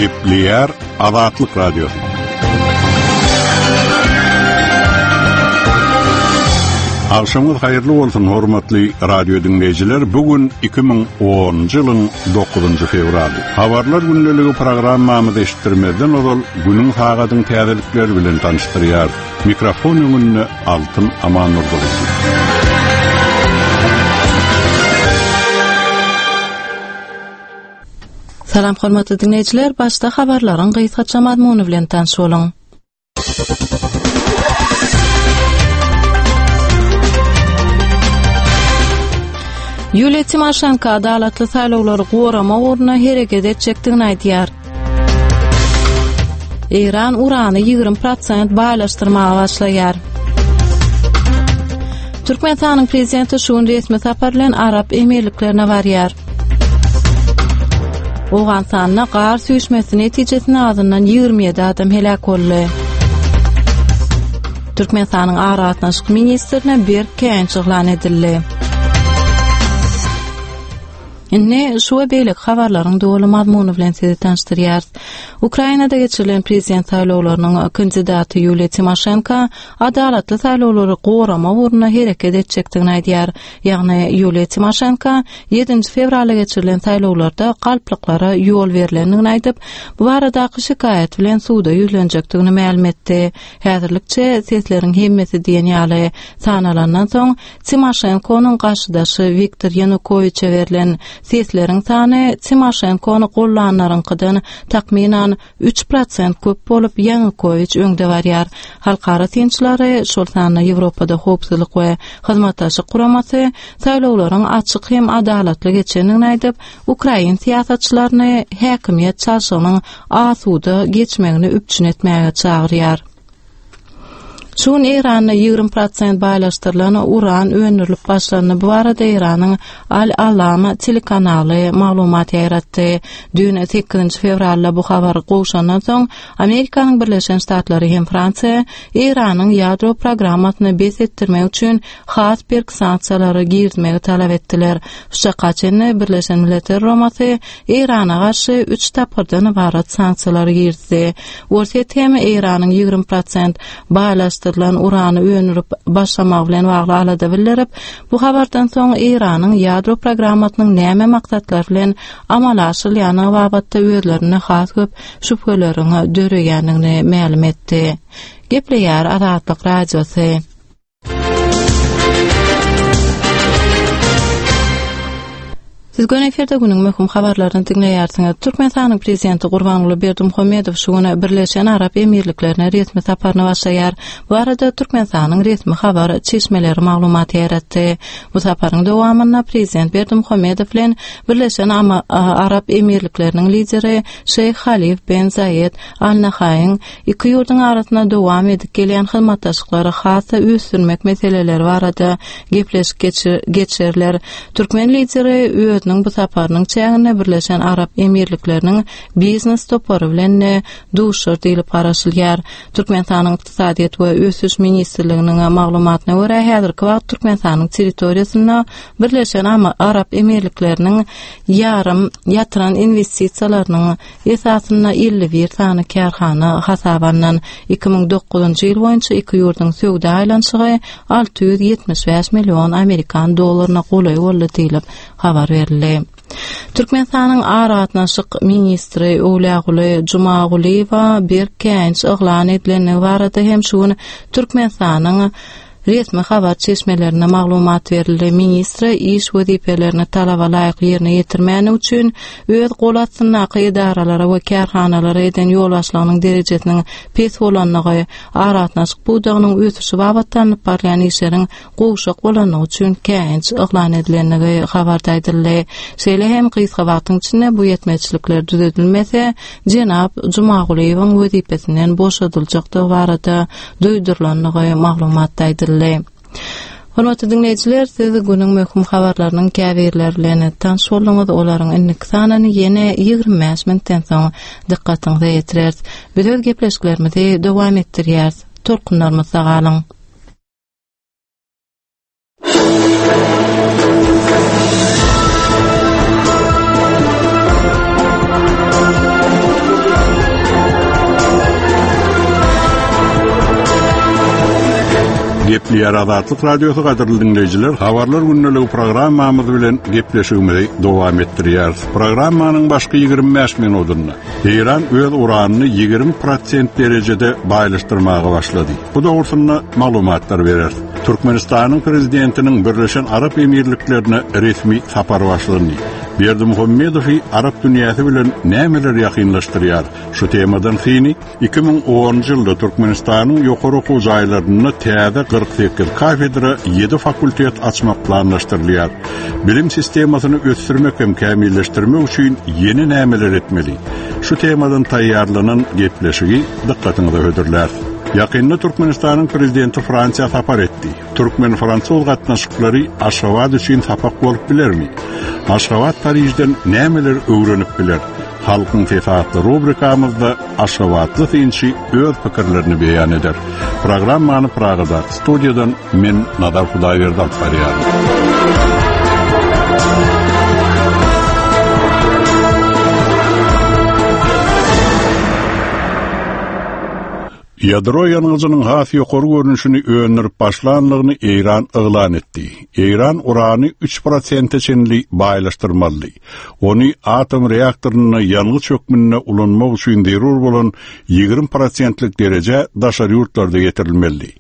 Gepliyar Azatlyk Radiosu. Akşamınız hayırlı bolsun hormatly radio dinleyijiler. Bugün 2010-njy ýylyň 9-njy fevraly. Habarlar günneligi programmamyzy eşitdirmeden ol günüň hagadyň täzelikleri bilen tanıştyrýar. Mikrofon öňünde Altyn Amanurdy. Salam hormatly dinleyijiler, başda habarlaryň gysgaça mazmuny bilen tanış boluň. Yulia Tymoshenko adalatly saýlawlary gorama orna hereket etjekdigini aýdýar. Iran urany 20% baýlaşdyrmaga başlaýar. Türkmenistanyň prezidenti şuň resmi sapar bilen Arap Emirliklerine barýar. Owganstanda gar süýşmesi netijesinde azyndan 27 adam helak boldy. Türkmenistanyň Araratnaşyk ministrine bir kenç ýyglan edildi. Inne şu beýlik habarlaryň doly mazmuny bilen sizi tanıştyrýar. Ukrainada geçirilen prezident saýlawlarynyň kandidaty Yulia Tymoshenko adalatly saýlawlary gorama uruna hereket etjekdigini aýdýar. Ýagny Yulia Tymoshenko 7 fevralda geçirilen saýlawlarda galplyklary ýol berilendigini aýdyp, bu baradaky şikayet bilen suwda ýüzlenjekdigini ma'lum etdi. Häzirlikçe sesleriň hemmesi diýen ýaly sanalandan soň Tymoshenkonyň gaşydaşy Viktor Yanukovyçe berilen sesleriň sany Tymoshenkony gollanlaryňkydan takminan 3% köp bolup Yanukovyç öňde barýar. Halkara tinçlary şol sany Ýewropada howpsuzlyk we hyzmatdaşyk guramasy saýlawlaryň açyk hem adalatly geçenini aýdyp, Ukraina siýasatçylaryny häkimiýet çarşygynyň asuda geçmegini üpçün etmäge çagyrýar. Şun Iranyň 20% baýlaşdyrylan uran öňürlük başlanyny bu arada Iranyň Al-Alama telekanaly maglumat ýaratdy. Dün 8 fevralda bu habary goşandan soň Amerikanyň Birleşen Ştatlary hem Fransiýa Iranyň ýadro programmasyny besetdirmek üçin has bir sanksiýalary girmegi talap etdiler. Şuşa kaçenni Birleşen Milletler Romasy Irana garşy 3 tapyrdan ibarat sanksiýalary girdi. Orset hem Iranyň 20% baýlaşdyrylan urany öňürüp başlamak bilen bagly alada bildirip, bu habardan soň Iranyň ýadro programmasynyň näme maksatlar bilen amal aşyrýany babatda özlerine has köp şüphelerini döreýändigini ma'lum etdi. Gepliyar Azatlyk Radiosu. Siz gönü eferde günün möhüm habarlaryny dinleýärsiňiz. Türkmenistanyň prezidenti Gurbanguly Berdimuhammedow şu güni Birleşen Arap Emirliklerine resmi saparyny başlaýar. Bu arada Türkmenistanyň resmi habar çeşmeleri maglumat ýaratdy. Bu saparyň dowamynda prezident Berdimuhammedow bilen Birleşen Arap Emirlikleriniň lideri Şeyh Halif bin Zayed Al Nahyan iki ýurduň arasynda dowam edip gelýän hyzmatdaşlyklary hassa üstünmek meseleleri barada gepleşip geçirler. Türkmen lideri bu saparynyň çägine Birleşen Arap Emirlikleriniň biznes topary bilen duşur diýilip garaşylýar. Türkmenistanyň ykdysadyýat we ösüş ministrliginiň maglumatyna görä häzirki wagt Türkmenistanyň territoriýasynda Birleşen Arap Emirlikleriniň ýarym ýatyran investisiýalarynyň esasyna 51 sany karhana hasabandan 2009-njy ýyl boýunça iki ýurduň söwda aýlanşygy 675 million Amerikan dollaryna golaý boldy diýilip habar berildi. Türkmenistanyň Araratnaşyk ministri Owlaguly Jumaguliýewa bir kenç ýyglan edileni barada hem şuny Türkmenistanyň resmi habar çeşmelerine maglumat berildi. Ministri iş wezipelerini talaba laýyk ýerine ýetirmäni üçin öz golasyna idaralara we karhanalara eden ýolbaşlygynyň derejesiniň pes bolanlygy, Araratnaşyk budagynyň ösüşi babatdan barýan işleriň goşak bolanyny üçin kenç ýyglan edilenligi habarda aýdyldy. Şeýle hem gysga wagtyň içinde bu ýetmeçilikler düzeltilmese, Jenap Jumaguliýewiň wezipesinden boşadyljakdygy barada duýdurulanlygy maglumatda aýdyldy. Hormatly dinleyijiler, siz günüň möhüm habarlarynyň käbirleri bilen tanış boldyňyz. Olaryň innik sanyny ýene 25 minutdan soň dikkatiňize ýetirýäris. Biz öz gepleşiklerimizi dowam etdirýäris. Tolkunlarymyza galyň. Gepleýär Azatlyk Radiosu gaderly dinleýijiler, habarlar günneligi programmamyz bilen gepleşigimizi dowam etdirýär. Programmanyň başky 25 minutyny Iran öz uranyny 20% derejede baýlaşdyrmaga başlady. Bu dogrusyna maglumatlar berer. Türkmenistanyň prezidentiniň Birleşen Arap Emirliklerine resmi sapar başladyny. Berdimuhammedow Arap dünýäsi bilen nämeler ýakynlaşdyrýar? Şu temadan syny 2010-njy ýylda Türkmenistanyň ýokary okuw jaýlaryny täze 48 kafedra 7 fakultet açmak planlaşdyrylýar. Bilim sistemasyny ösdürmek hem kämilleşdirmek üçin ýeni nämeler etmeli? Şu temadan taýýarlanan gepleşigi dikkatinizi hödürler. Yakında Türkmenistan'ın prezidenti Fransa sapar etdi. Türkmen-Fransız gatnaşyklary Aşgabat üçin sapak bolup bilermi? Aşgabat Parijden nämeler öwrenip biler? Halkyň tefatly rubrikamyzda Aşgabatly synçy öz pikirlerini beýan eder. Programmany Pragada studiýadan men Nadar Hudaýberdi alýar. Ýadro ýanygynyň has ýokary görünüşini öňürip başlanlygyny Iran yglan etdi. Iran urany 3% çenli baýlaşdyrmaly. Ony atom reaktoryny ýanygy çökmünde ulanmak üçin derur bolan 20%lik dereje daşary ýurtlarda getirilmeli.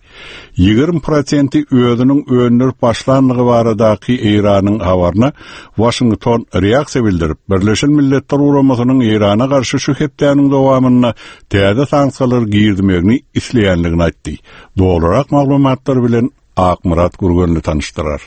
20% özüniň öňürip başlanlygy baradaky Iranyň habaryna Washington reaksiýa bildirip, Birleşen Milletler Guramasynyň Irana garşy şu hepdäniň dowamyna täze sanksiýalar girdimegini isleýänligini aýtdy. Dogrurak maglumatlar bilen Akmurat Gurgenli tanışdyrar.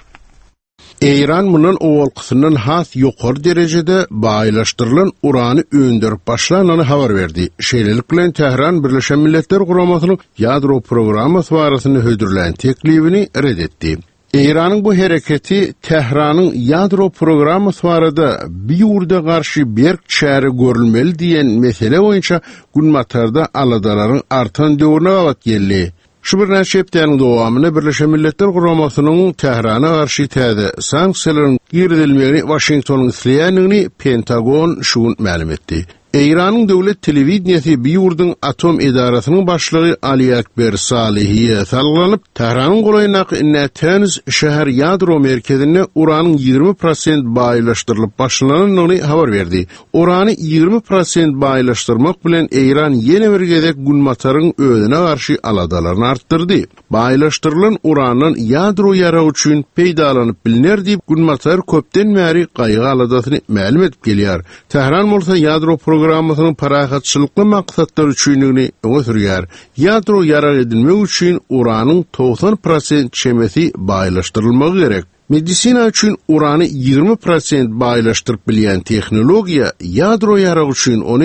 İran bunun owalkysynyň has ýokary derejede baýlaşdyrylan urany öňdürip başlanany habar berdi. Şeýlelik bilen Tehran Birleşen Milletler Guramasynyň ýadro programmasy barasyny hödürlen teklibini redetdi. İran'ın bu hareketi Tehranyň ýadro programmasy barada bir ýurda garşy berk çäri görülmeli diýen mesele boýunça günmatarda aladalaryň artan döwrüne wagt geldi. Şu bir näçe hepdäniň dowamyny Birleşen Milletler Guramasynyň Tehrana garşy täze sanksiýalaryň girdilmegini Washingtonyň isleýänligini Pentagon şuň ma'lum etdi. İran'ın döwlet telewiziýasy bir ýurdyň atom edarasynyň başlygy Ali Akber Salihiýe salgylanyp, Tehranyň goýunak Natanz şäher ýadro merkezine uranyň 20% baýlaşdyrylyp başlananyny habar berdi. Urany 20% baýlaşdyrmak bilen İran ýene bir gezek günmataryň özüne garşy aladalaryny artdyrdy. Baýlaşdyrylan uranyň ýadro ýara üçin peýdalanyp biliner diýip günmatar köpden bäri gaýgy aladasyny ma'lum etip gelýär. Tehran bolsa ýadro programmasynyň parahatçylykly maksatlar üçinligini öňe sürýär. Ýadro ýara edilmek üçin uranyň 90% çemesi baýlaşdyrylmagy gerek. Medisina üçin urany 20% baýlaşdyryp bilýän tehnologiýa ýadro ýara üçin ony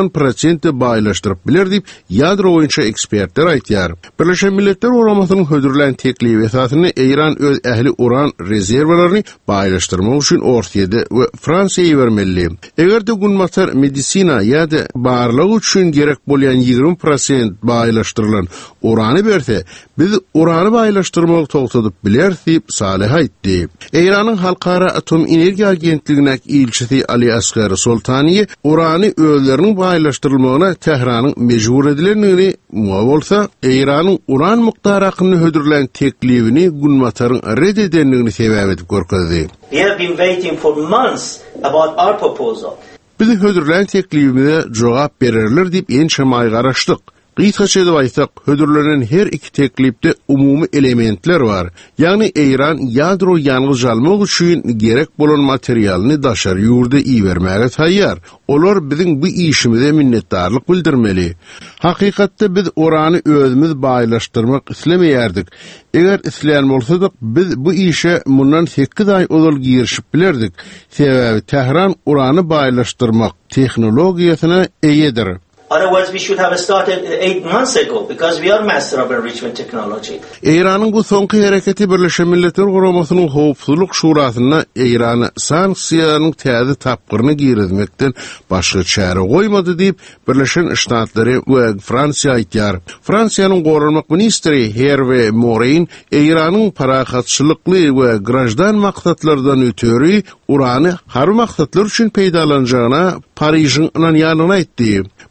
90% baýlaşdyryp biler diýip ýadro boýunça ekspertler aýtýar. Birleşen Milletler Guramasynyň hödürlen teklibi esasyny İran öz ähli uran rezerwlaryny baýlaşdyrmak üçin Orsiýede we Fransiýa bermeli. Egerde günmatar medisina ýa-da barlyk üçin gerek bolýan 20% baýlaşdyrylan urany berse, biz urany baýlaşdyrmagy togtadyp biler diýip Salih aýtdy. İran'ın Halkara Atom Enerjiya Agentligine ilçisi Ali Asghar Soltaniye urany özleriniň baýlaşdyrylmagyna Tehranyň mejbur edilenligini bolsa, İran'ın uran mukdary hakkynda hödürlen teklibini günmataryň red edenligini sebäp edip görkezdi. We have been waiting for months about our proposal. Biz hödürlen teklibimize jogap bererler diýip ençe maý garaşdyk. Gysgaça edip aýtsak, hödürlenen her iki teklipde umumy elementler bar. Ýagny İran ýadro ýanygy almak üçin gerek bolan materialyny daşary ýurda iýermäge taýýar. Olar biziň bu işimize minnetdarlyk bildirmeli. Hakykatda biz urany özümiz baýlaşdyrmak islemeýärdik. Eger isleýän bolsadyk, biz bu işe mundan 8 aý ozal girişip bilerdik. Sebäbi Tehran urany baýlaşdyrmak tehnologiýasyna eýedir. Otherwise, we should have started 8 months ago because we are master of enrichment technology. İran'ın bu sonki hareketi Birleşen Milletler Guramasynyň Howpsuzlyk Şurasyna İran'a sanksiýalaryň täze tapgyryny girizmekden başga çäre goýmady diýip Birleşen Ştatlary we Fransiýa aýtýar. Fransiýanyň gorunmak ministri Hervé Morin İran'yň parahatçylykly we grajdan maksatlardan ötüri urany harby maksatlar üçin peýdalanjagyna Parijiň ýanyna aýtdy.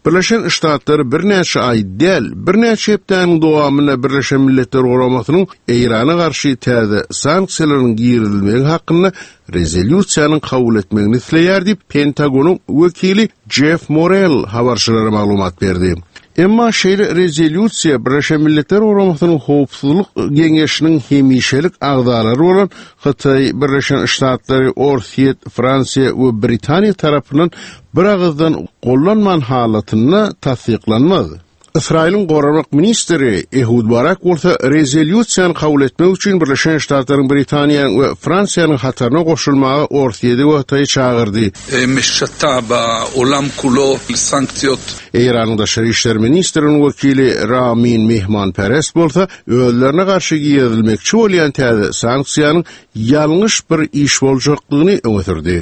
Birleşen Ştatlar bir neçe ay değil, bir neçe hepten dowamında Birleşen Milletler Guramatynyň Eýrana garşy täze sanksiýalaryň giýirilmegi hakkında rezolýusiýanyň kabul etmegini isleýär diýip Pentagonyň wekili Jeff Morrell habarçylara maglumat berdi. Emma şeýle rezolýusiýa Birleşen Milletler Guramatynyň howpsuzlyk geňeşiniň hemişelik agdalary bolan Hytaý, Birleşen Ştatlary, Orsiýet, Fransiýa we Britaniýa tarapyndan bir agızdan gollanman halatyna tasdiklanmady. İsrail'in Gormak Ministeri Ehud Barak bolsa rezolýusiýany kabul etmek üçin Birleşen Ştatlaryň, Britaniýa we Fransiýanyň hataryna goşulmagy Orsiýede we Hytaýy çağırdy. Eýranyň daşary işler ministriniň wekili Ramin Mehmanperest bolsa öýlerine garşy giýirilmekçi bolan täze sanksiýanyň ýalňyş bir iş boljaklygyny öňe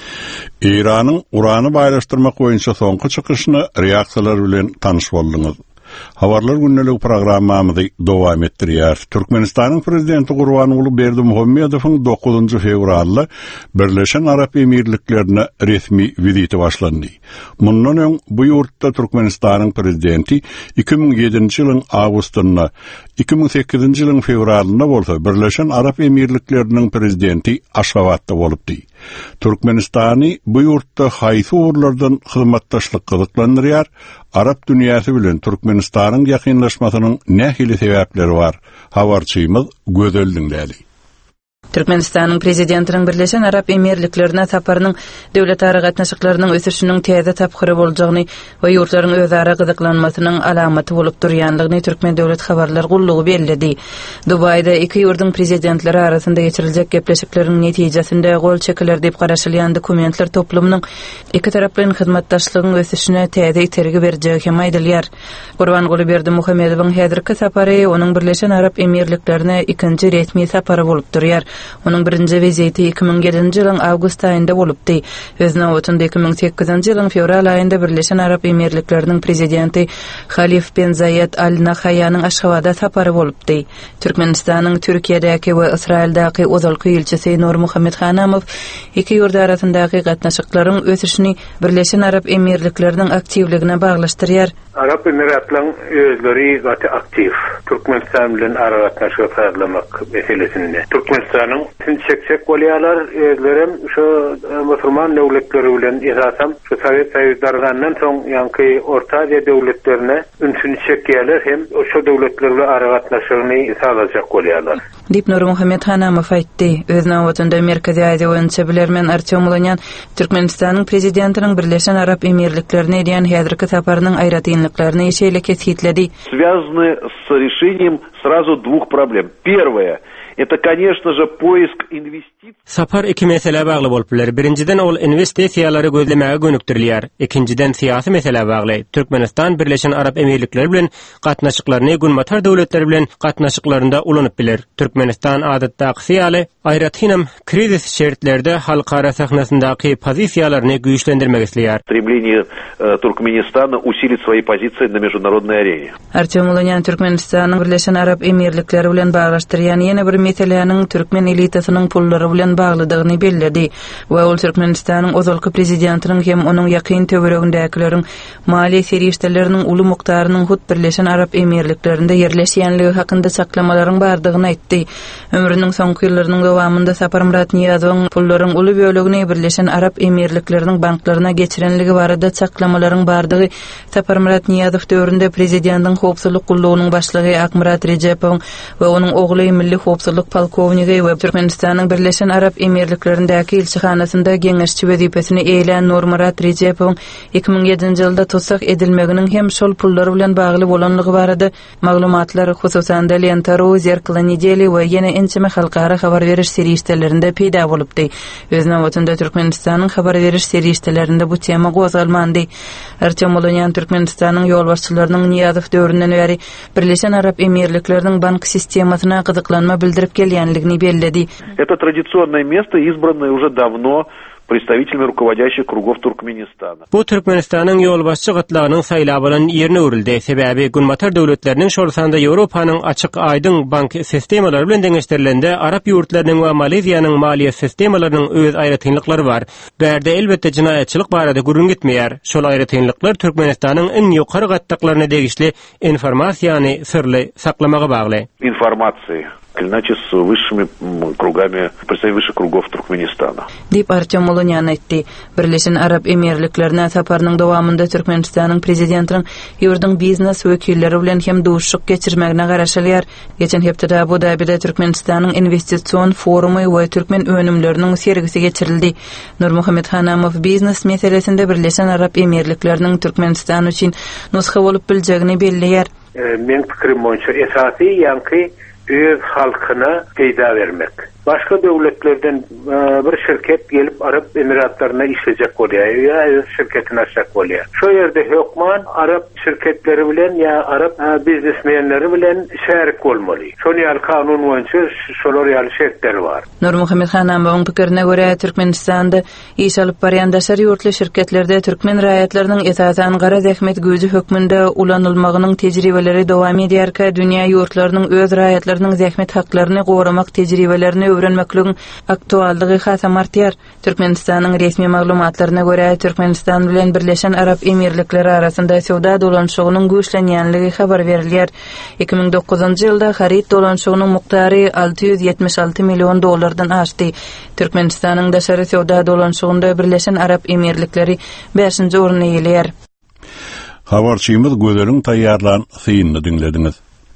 İran'ın uranı baylaştırmak boýunça soňky çykyşyny reaksiýalar bilen tanyş boldyňyz. Habarlar günnelik programmamyzy dowam etdirýär. Türkmenistanyň prezidenti Gurbanuly Berdimuhammedowyň 9 fevralda Birleşen Arap Emirliklerine resmi viziti başlandy. Mundan öň bu ýurtda Türkmenistanyň prezidenti 2007-nji ýylyň awgustyna 2008-nji ýylyň fevralyna bolsa Birleşen Arap Emirlikleriniň prezidenti Aşgabatda bolupdy. Türkmenistany bu ýurtda haýsy urlardan hyzmatdaşlyk gyzyklandyrýar. Arap dünýäsi bilen Türkmenistanyň ýakynlaşmasynyň nähili sebäpleri bar? Habarçymyz Gözel dinlädi. Türkmenistanyň prezidentiniň Birleşen Arap Emirliklerine taparynyň döwlet-ara gatnaşyklarynyň ösüşiniň täze tapkyry boljagyny we ýurtlaryň özara gyzyklanmasynyň alamaty bolup durýanlygyny Türkmen döwlet habarlar gullugy bellädi. Dubayda iki ýurduň prezidentleri arasynda geçiriljek gepleşikleriň netijesinde gol çekiler diýip garaşylýan dokumentler toplumynyň iki taraplyň hyzmatdaşlygyň ösüşine täze itergi berjegi hem aýdylýar. Gurbanuly Berdimuhammedowyň häzirki sapary onuň Birleşen Arap Emirliklerine ikinji resmi sapary bolup durýar. Onun birinci viziti 2007-nji ýylyň awgust aýynda bolupdy. Öz nowatynda 2008-nji ýylyň fevral aýynda Birleşen Arap Emirlikleriniň prezidenti Halif ben Zayed Al Nahyan'yň Aşgabatda sapary bolupdy. Türkmenistanyň Türkiýedäki we Israildaky ozalky elçisi Nur Muhammed Hanamow iki ýurt arasyndaky gatnaşyklaryň ösüşini Birleşen Arap Emirlikleriniň aktivligine baglaşdyrýar. Arap Emiratlaryň özleri gaty aktiv. Türkmenistan bilen ara gatnaşyk saýlamak meselesinde. Türkmenistanyň çek bolýarlar, özlerim şu musulman döwletleri bilen esasam şu Sowet Soýuzydaryndan soň ýanky Orta Aziýa döwletlerine ünsüni çekýärler hem şu döwletler bilen ara gatnaşygyny saýlajak bolýarlar. Dip Nur Muhammed Hanamow aýtdy. Öz nowatynda Merkezi Aziýa boýunça bilermen Artyom Ulonyan Türkmenistanyň prezidentiniň Birleşen Arap Emirliklerine edýän häzirki saparynyň aýratynlyklaryny ýeşeýle kesgitledi. Связаны с решением сразу двух проблем. Первое это, конечно же, poisk investitsiýa. Sapar iki mesele bagly bolup biler. Birinciden ol investisiýalary gözlemäge gönükdirilýär. Ikinciden syýasy mesele bagly. Türkmenistan Birleşen Arap Emirlikleri bilen gatnaşyklaryny günmatar döwletler bilen gatnaşyklarynda ulanyp biler. Türkmenistan adatdaky syýaly aýratynam krizis şertlerde halkara sahnasyndaky pozisiýalaryny güýçlendirmek isleýär. Стремление Туркменистана усилить свои позиции на международной арене. Artyom Ulonyan Türkmenistanyň Birleşen Arap Emirlikleri bilen baglaşdyrýan ýene bir meselenin Türkmen elitasynyň pullary bilen baglydygyny bellädi we ol Türkmenistanyň ozalky prezidentiniň hem onuň ýakyn töweregindäkilerin mali serişdeleriniň uly mukdarynyň hut Birleşen Arap Emirliklerinde yerleşýänligi hakynda saklamalaryň bardygyny aýtdy. Ömrüniň soňky ýyllarynyň dowamında Sapar Murat Niýazowyň pullaryň uly bölegini Birleşen Arap Emirlikleriniň banklaryna geçirenligi barada saklamalaryň bardygy Sapar Murat Niýazow döwründe prezidentiň howpsuzlyk gullugynyň başlygy Akmurat Rejepow we onuň ogly milli howpsuzlyk polkowniki we Türkmenistanyň Birleşen Arap Emirliklerindäki elçihanasynda geňeşçi wezipesini eýlen Nur Murat Rejepow 2007-nji ýylda tutsak edilmeginiň hem şol pullar bilen bagly bolanlygy barada maglumatlar hususan da Lentaru, Zerkla Nedeli we ýene ençeme halkara habar beriş serişdelerinde peýda bolupdy. Öz nowatynda Türkmenistanyň habar beriş serişdelerinde bu tema gozalmandy. Artyom Ulonyan Türkmenistanyň ýolbaşçylarynyň Niýazow döwründen beri Birleşen Arap Emirlikleriniň bank sistemasyna gyzyklanma bildirip gelýänligini bellädi. Это традиционное место, избранное уже давно представителями руководящих кругов Туркменистана. Bu Türkmenistan'ın ýolbaşçy gıtlagynyň saýlap bolan ýerine örildi. Sebäbi Gunmatar döwletleriniň şorsanda Ýewropanyň açyk aýdyň bank sistemalary bilen deňeşdirilende Arap ýurtlarynyň we Maleziýanyň maliýe sistemalarynyň öz aýratynlyklary bar. Bärde elbetde jinaýatçylyk barada gurrun gitmeýär. Şol aýratynlyklar Türkmenistanyň iň ýokary gatdaklaryna degişli informasiýany sirli saklamaga bagly. Информации, иначе с высшими кругами, представителями высших кругов Туркменистана. Dip Artyom Molonyan aýtdy. Birleşen Arap Emirliklerine saparynyň dowamında Türkmenistanyň prezidentiniň ýurdun biznes wekilleri bilen hem duşuk geçirmegine garaşalýar. Geçen hepde Abu Dabide Türkmenistanyň investisiýon forumy we türkmen önümleriniň sergisi geçirildi. Nurmuhammed Hanamow biznes meselesinde Birleşen Arap Emirlikleriniň Türkmenistan üçin nusxa bolup biljegini belliýär. Men pikirim boýunça esasy ýanky öz halkyna peýda bermek. Başka devletlerden bir şirket gelip Arap Emiratlarına işleyecek bolýar ya öz şirketini açacak bolýar. Şu yerde hökman Arap şirketleri bilen ya Arap biznesmenleri bilen şerik bolmaly. Şonu ýaly kanun boýunça şolar ýaly şertleri bar. Nurmuhammed Hanamowyň pikirine görä Türkmenistanda iş alyp barýan daşary ýurtly şirketlerde türkmen raýatlarynyň esasan gara zähmet gözi hökmünde ulanylmagynyň tejribeleri dowam edýärkä dünýä ýurtlarynyň öz raýatlarynyň zähmet haklaryny goramak tejribelerini öwrenmekligiň aktuallygy hasam artýar. Türkmenistanyň resmi maglumatlaryna görä Türkmenistan bilen Birleşen Arap Emirlikleri arasynda sowda dolanşygynyň güýçlenýänligi habar berilýär. 2009-njy ýylda harit dolanşygynyň muktary 676 million dollardan aşdy. Türkmenistanyň daşary sowda dolanşygynda Birleşen Arap Emirlikleri 5-nji orunda ýeler. Habarçymyz gözleriň taýýarlan synyny dinlediňiz.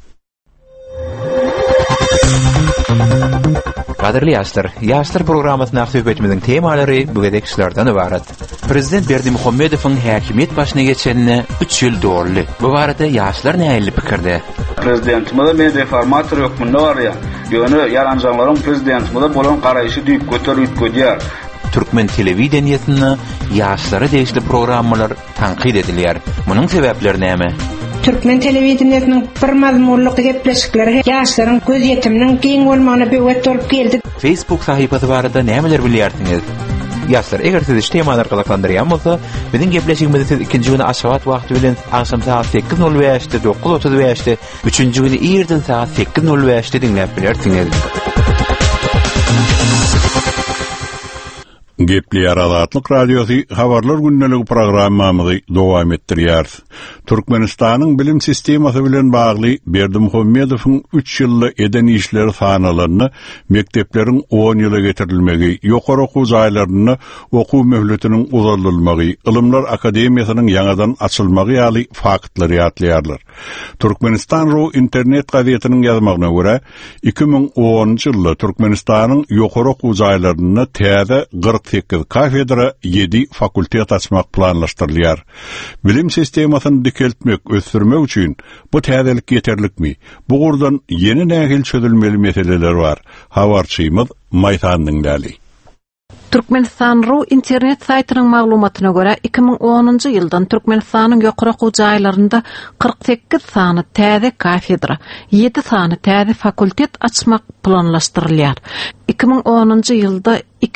Qadirli ýaşlar programmasyna söhbetimiziň temalary bugedek şulardan ibaret. Prezident Berdimuhammedowyň häkimet başyna geçenine 3 ýyl doldy. Bu barada ýaşlar näme pikirde? Prezidentimiz men reformator hökmünde barýar. Ýöne ýaranjalaryň prezidentimize bolan garaýşy düýp götürýär. Türkmen telewizionyny ýaşlara degişli programmalar tanqid edilýär. Munyň sebäpleri näme? Türkmen telewizionynyň bir mazmunlyk gepleşikleri ýaşlaryň göz ýetiminiň giň bolmagyna bewet bolup geldi. Facebook sahypasy barada nämeler bilýärsiňiz? Ýaşlar, eger siz temalar gyzyklandyrýan bolsa, biziň gepleşigimizi siz ikinji güni aşagat wagty bilen akşam saat 8:05-de 9:35-de, üçünji güni ýerden saat 8:05-de dinläp bilersiňiz. Gepli Aradatlyk Radiosu habarlar günneligi programmamyzy dowam etdirýär. Türkmenistanyň bilim sistemasy bilen bagly Berdimuhammedowyň 3 ýylly eden işleri sanalaryny, mektepleriň 10 ýyla getirilmegi, ýokary okuw jaýlaryny okuw möhletiniň uzatylmagy, Ilymlar Akademiýasynyň ýangadan açylmagy ýaly faktlary ýatlýarlar. Türkmenistan internet gazetiniň ýazmagyna görä, 2010-njy ýylda Türkmenistanyň ýokary okuw jaýlaryny täze 48 kafedra 7 fakultet açmak planlaşdyrylýar. Bilim sistemasyny dikeltmek, ösdürmek üçin bu täzelik ýeterlikmi? Bu gurdan ýeni nähil çözülmeli meseleler bar. Habarçymyz Maýsanyň däli. Türkmenistan internet saytynyň maglumatyna görä 2010-njy ýyldan Türkmenistanyň ýokary okuw jaýlarynda 48 sany täze kafedra, 7 sany täze fakultet açmak planlaşdyrylýar. 2010-njy ýylda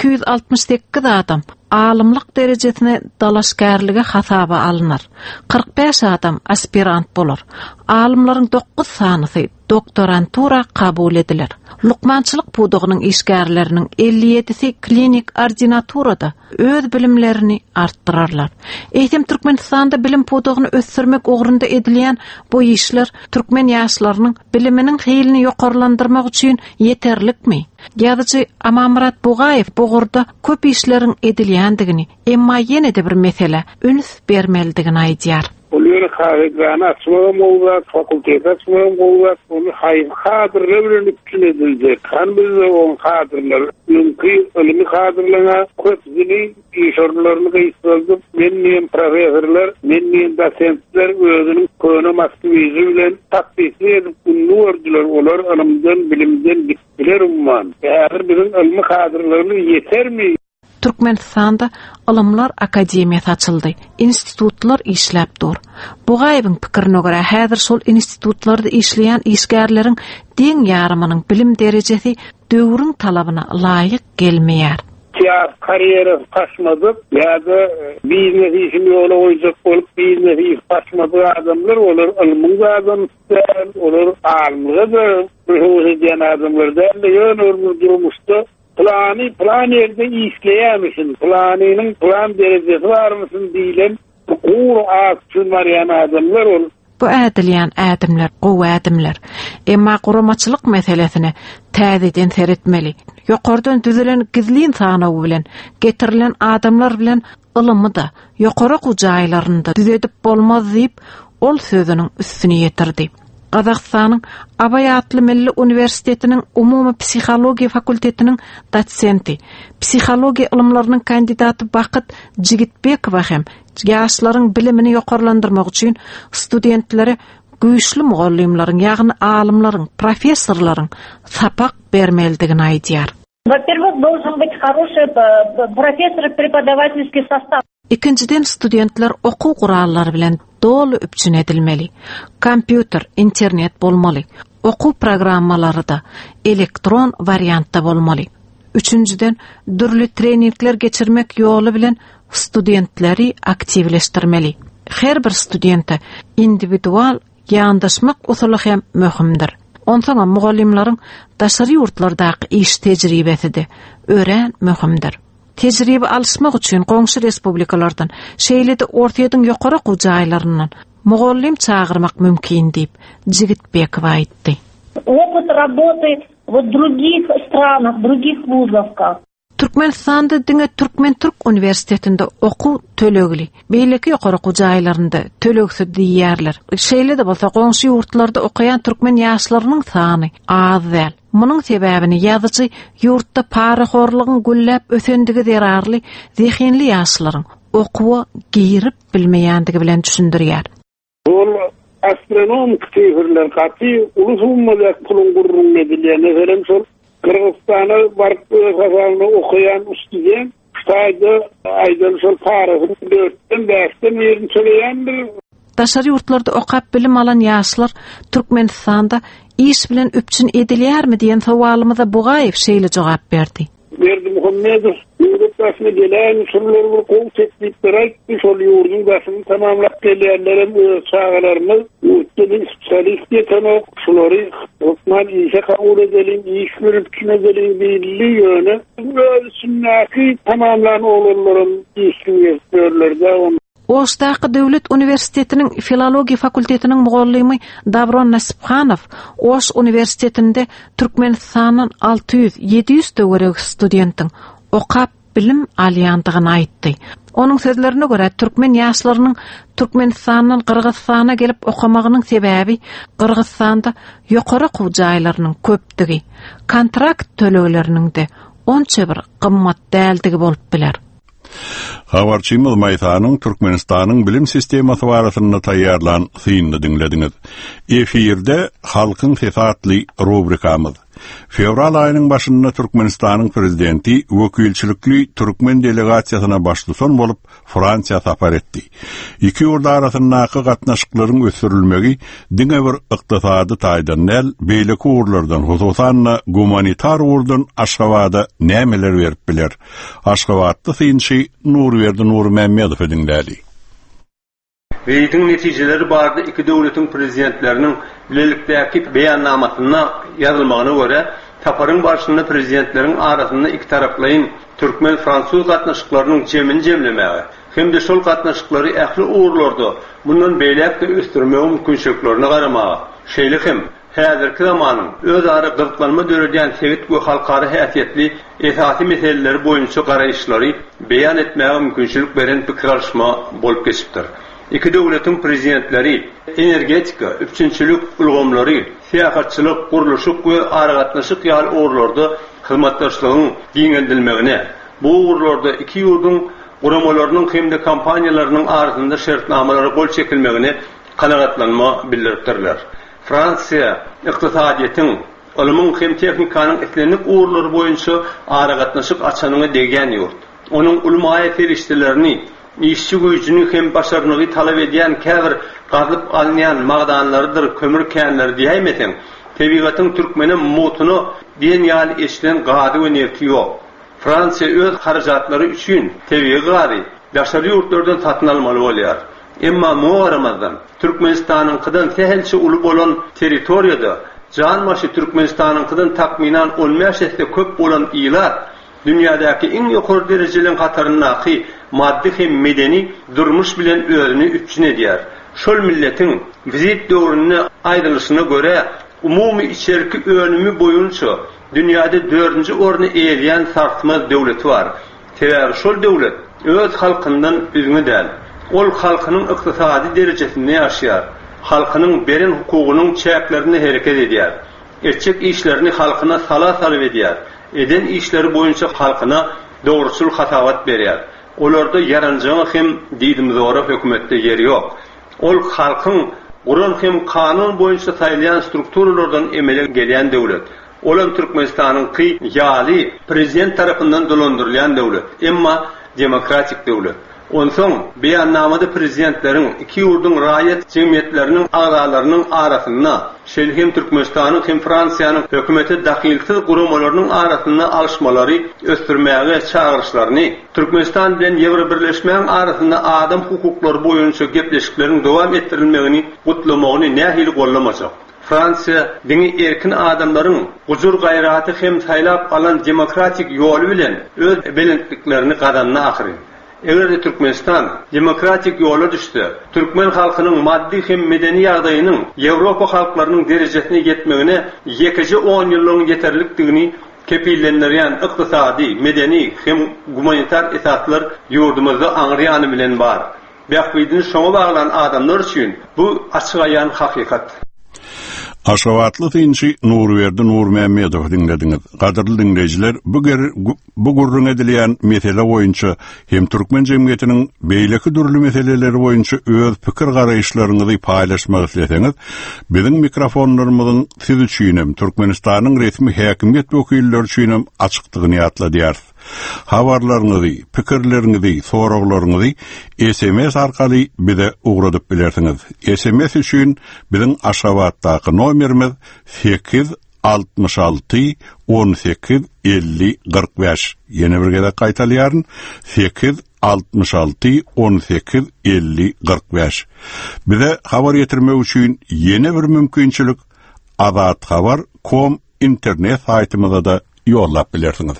268 adam alymlyk derejesine dalaşgärligi hasaba alynar. 45 adam aspirant bolar. Alymlaryň 9 sanysy doktorantura kabul ediler. Lukmançylyk pudugynyň işgärleriniň 57-si klinik ordinaturada öz bilimlerini arttırarlar. Eýtem Türkmenistanda bilim pudugyny ösdürmek ugrunda edilýän bu işler türkmen ýaşlarynyň biliminiň heýlini ýokarlandyrmak üçin ýeterlikmi? Ýazyjy Amamrat Bugaýew bu gurda köp işleriň edilýändigini, emma ýene de bir mesele üns bermelidigini aýdýar. Oluyor kağıtlarını açmağım olacak, fakültesi açmağım olacak, onu kadırlar bilen üstün edilecek. Kan bizde onun kadırlar, ülkü ölümü kadırlarına kötüsünü işorlarını kayıtladıp, menniyen profesörler, menniyen dosentler özünün konu masküvizi bilen takdisi edip ünlü ordular olar, anımdan, bilimden gittiler umman. Eğer bizim ölümü kadırlarını yeter mi? Türkmenistanda Ilymlar Akademiýasy açyldy. Institutlar işläp dur. Bugaýewiň pikirine görä, häzir şol institutlarda işleýän işgärleriň deň ýarymynyň bilim derejesi döwrüň talabyna laýyk gelmeýär. tiyatr kariyeri kaçmadı ya da biznes işini yola koyacak olup biznes iş kaçmadı adamlar olur, ilmin adamlar olur, alımlı da hızlıcan adamlar derleyen olur durmuştu. Plan yerde işleyemişsin, plan derecesi var mısın diyen kuğur ağaçın var yani adamlar olur. Bu ädilýän ädimler, gowy ädimler. Emma guramaçylyk meselesini täzeden seretmeli. Ýokardan düzelen gizliň sanawy bilen, getirilen adamlar bilen ılımy da ýokary gujaýlarynda düzedip bolmaz diýip ol sözüniň üstüne ýetirdi. Gazakstanyň Abay atly Milli Universitetiniň Umumy Psihologiýa fakultetiniň dosenti, psihologiýa ilmlarynyň kandidaty Bakyt Jigitbekow hem ýaşlaryň bilimini ýokarlandyrmak üçin studentlere güýçli mugallimlaryň, ýagny alymlaryň, professorlaryň sapak bermeligini aýdýar. Во-первых, должен быть хороший профессор-преподавательский состав. İkinciden studentler okuw gurallary bilen dolu üpçün edilmeli. Kompüter, internet bolmaly. Okuw programmalary da elektron variantda bolmaly. Üçüncüden dürli treningler geçirmek ýoly bilen studentleri aktivleşdirmeli. Her bir studente individual ýandaşmak usuly hem möhümdir. Onsoň mugallimlaryň daşary ýurtlardaky iş tejribesi de ören möhümdir. Tejribe alışmak üçin goňşy respublikalardan, şeýlede ortaýadyň ýokary gujaýlaryndan mugallim çağırmak mümkin diýip Jigitbekow aýtdy. Опыт работы в других странах, других вузах. Türkmenistanda diňe Türkmen-Türk Universitetinde okuw tölegli. Beýleki ýokary gujaýlarynda töleksiz diýýärler. Şeýle de bolsa goňşy ýurtlarda okaýan türkmen ýaşlarynyň sany az däl. Munyň sebäbini ýazyjy ýurtda paraxorlygyň gülläp ösendigi zerarly, zihinli ýaşlaryň okuwa girip bilmeýändigi bilen düşündirýär. Ol astronom tefirler gaty ulus ummadak pulun gurrun edilýän efendim şol Kırgızstan'a barıp kazalyny okuyan student Xitayda aýdan şol paraxy 4-den 5-den ýerini söyleýändir. Daşary ýurtlarda okap bilim alan ýaşlar Türkmenistanda iş bilen üpçün edilýärmi diýen sowalymyza Bugaýew şeýle jogap berdi. Berdi Muhammedow ýurtdaşyna gelen şolary gowy teklipler aýtdy, şol ýurdun başyny tamamlap gelýärlerim çağalaryny ýurtdyň spesialist ýetene şolary hukman işe kabul edelim, iş görüp kinedelim belli ýöne sünnäki tamamlan olanlaryň işini ýerlerinde Oştaky Döwlet Universitetiniň Filologiýa fakultetiniň mugallimy Davron Nasipxanow Oş Universitetinde Türkmenistanyň 600-700 döwrek studentiň okap bilim alýandygyny aýtdy. Onuň sözlerine görä türkmen ýaşlarynyň Türkmenistanyň Kırgızstana gelip okamagynyň sebäbi Kırgızstanda ýokary gujaýlarynyň köpdigi, kontrakt tölegleriniň de onça bir gymmat däldigi bolup biler. Habarçymyz Maýtanyň Türkmenistanyň bilim sistematy barasyna taýýarlan synyny dinlediňiz. Efirde halkyň sesatly rubrikamyz. Fevral aýynyň başynda Türkmenistanyň prezidenti wekilçilikli türkmen delegasiýasyna başlysan bolup Fransiýa sapar etdi. Iki ýurt arasyndaky gatnaşyklaryň ösürilmegi diňe bir ykdysady taýdan näl beýleki urlardan hususan gumanitar urdan Aşgabatda nämeler berip biler. Aşgabatda synçy Nurberdi Nurmammedow dinlädi. Beýdiň netijeleri barada iki döwletiň prezidentleriniň bilelikdäki beýannamasyna ýazylmagyna görä, taparyň başynda prezidentleriň arasynda iki taraplyň türkmen-fransuz gatnaşyklarynyň jemlemegi hem de şol gatnaşyklary ähli uğurlarda bundan beýlekde ösdürmegi mümkinçiliklerini garamagy. Şeýle hem häzirki zamanyň özara gyzyklanma döredýän sewit we halkary häsiýetli esasy meseleleri boýunça garaýyşlary beýan etmäge mümkinçilik beren pikir alşma bolup geçipdir. İki döwletiň prezidentleri energetika, üçinçilik ulgamlary, siýasatçylyk, guruluşyk we aragatnaşyk ýaly uğurlarda hyzmatdaşlygyň giňeldilmegine, bu uğurlarda iki ýurdun guramalarynyň hem-de kompaniýalarynyň arasynda şertnamalary gol çekilmegine kanagatlanma bildiripdirler. Fransiýa ykdysadyýetyň, ilmiň hem tehnikanyň etlenlik uğurlary boýunça aragatnaşyk açanyňy degen ýurt. Onuň ulmaýa feriştelerini işçi güýjüni hem başarnygy talap edýän käbir gazyp alynýan magdanlarydyr, kömür känleri diýmeseň, tebigatyň türkmeni mutuny diýen ýaly eşlen gady we nefti ýok. Fransiya öz harajatlary üçin tebiği gary ýaşary ýurtlardan satyn almaly bolýar. Emma Moğaramazdan Türkmenistanyň kydan sehelçi uly bolan territoriýada janmaşy Türkmenistanyň kydan takminan 15 köp bolan ýylar dünýädäki iň ýokary derejelerin gatarynaky maddi hem medeni durmuş bilen özüni üçin edýär. Şol milletin vizit döwrüne aýrylyşyna göre umumy içerki önümi boyunça dünýäde 4-nji orny eýleýän sartmaz döwleti bar. Sebäbi şol döwlet öz halkyndan üzüňi däl. Ol halkynyň ykdysady derejesinde ýaşaýar. Halkynyň beren hukugynyň çäklerini hereket edýär. Etçek işlerini halkyna sala salyp edýär. Eden işleri boyunça halkyna dogruçul hatawat berýär. Olarda yaranjagy hem diýdim zora hökümetde ýeri ýok. Ol halkyň guran hem kanun boyunça saýlayan strukturlardan emele gelýän döwlet. Olan Türkmenistanyň ýaly prezident tarapyndan dolandyrylýan döwlet. Emma demokratik döwlet. Onsoň beýannamada prezidentleriň iki ýurdun raýat jemgyýetleriniň agalarynyň arasynda şeýle hem Türkmenistanyň hem Fransiýanyň hökümeti dahilsiz guramalarının arasynda alışmalary östürmäge çağırışlaryny Türkmenistan bilen Ýewro Birleşmegiň arasynda adam hukuklary boýunça gepleşikleriň dowam etdirilmegini gutlamagyny nähili gollamajak. Fransiya dini erkin adamlaryň gujur gaýraty hem saýlap alan demokratik ýoly bilen öz belentliklerini gadanyna akyry. Eger Türkmenistan demokratik ýola düşse, Türkmen halkynyň maddi hem medeni ýagdaýynyň Ýewropa halklarynyň derejesine ýetmegine 2-10 ýylyň ýeterlikdigini kepillendirýän ykdysady, medeni hem humanitar esaslar ýurdumyzda aňrýany bilen bar. Bähbidini şoňa baglan adamlar üçin bu açygaýan hakykat. Aşgabatly tynçy Nurberdi Nurmehmedow dinlediňiz. Gaderly dinleýijiler, bu gurrun edilýän mesele boýunça hem türkmen jemgyýetiniň beýleki dürli meseleleri boýunça öz pikir garaýşlaryňyzy paýlaşmak isleseňiz, biziň mikrofonlarymyzyň siz üçin hem Türkmenistanyň resmi häkimiýet wekilleri üçin hem açykdygyny ýatladýar. Habarlaryňyzy, pikirleriňizi, soraglaryňyzy SMS arkaly bize ugradyp bilersiňiz. SMS üçin biziň Aşgabatdaky nomerimiz 866 18 50 45. Ýene bir gede gaýtalýaryn 866 18 50 45. Bize habar ýetirmek üçin ýene bir mümkinçilik azathabar.com internet saýtymyza da ýollap bilersiňiz.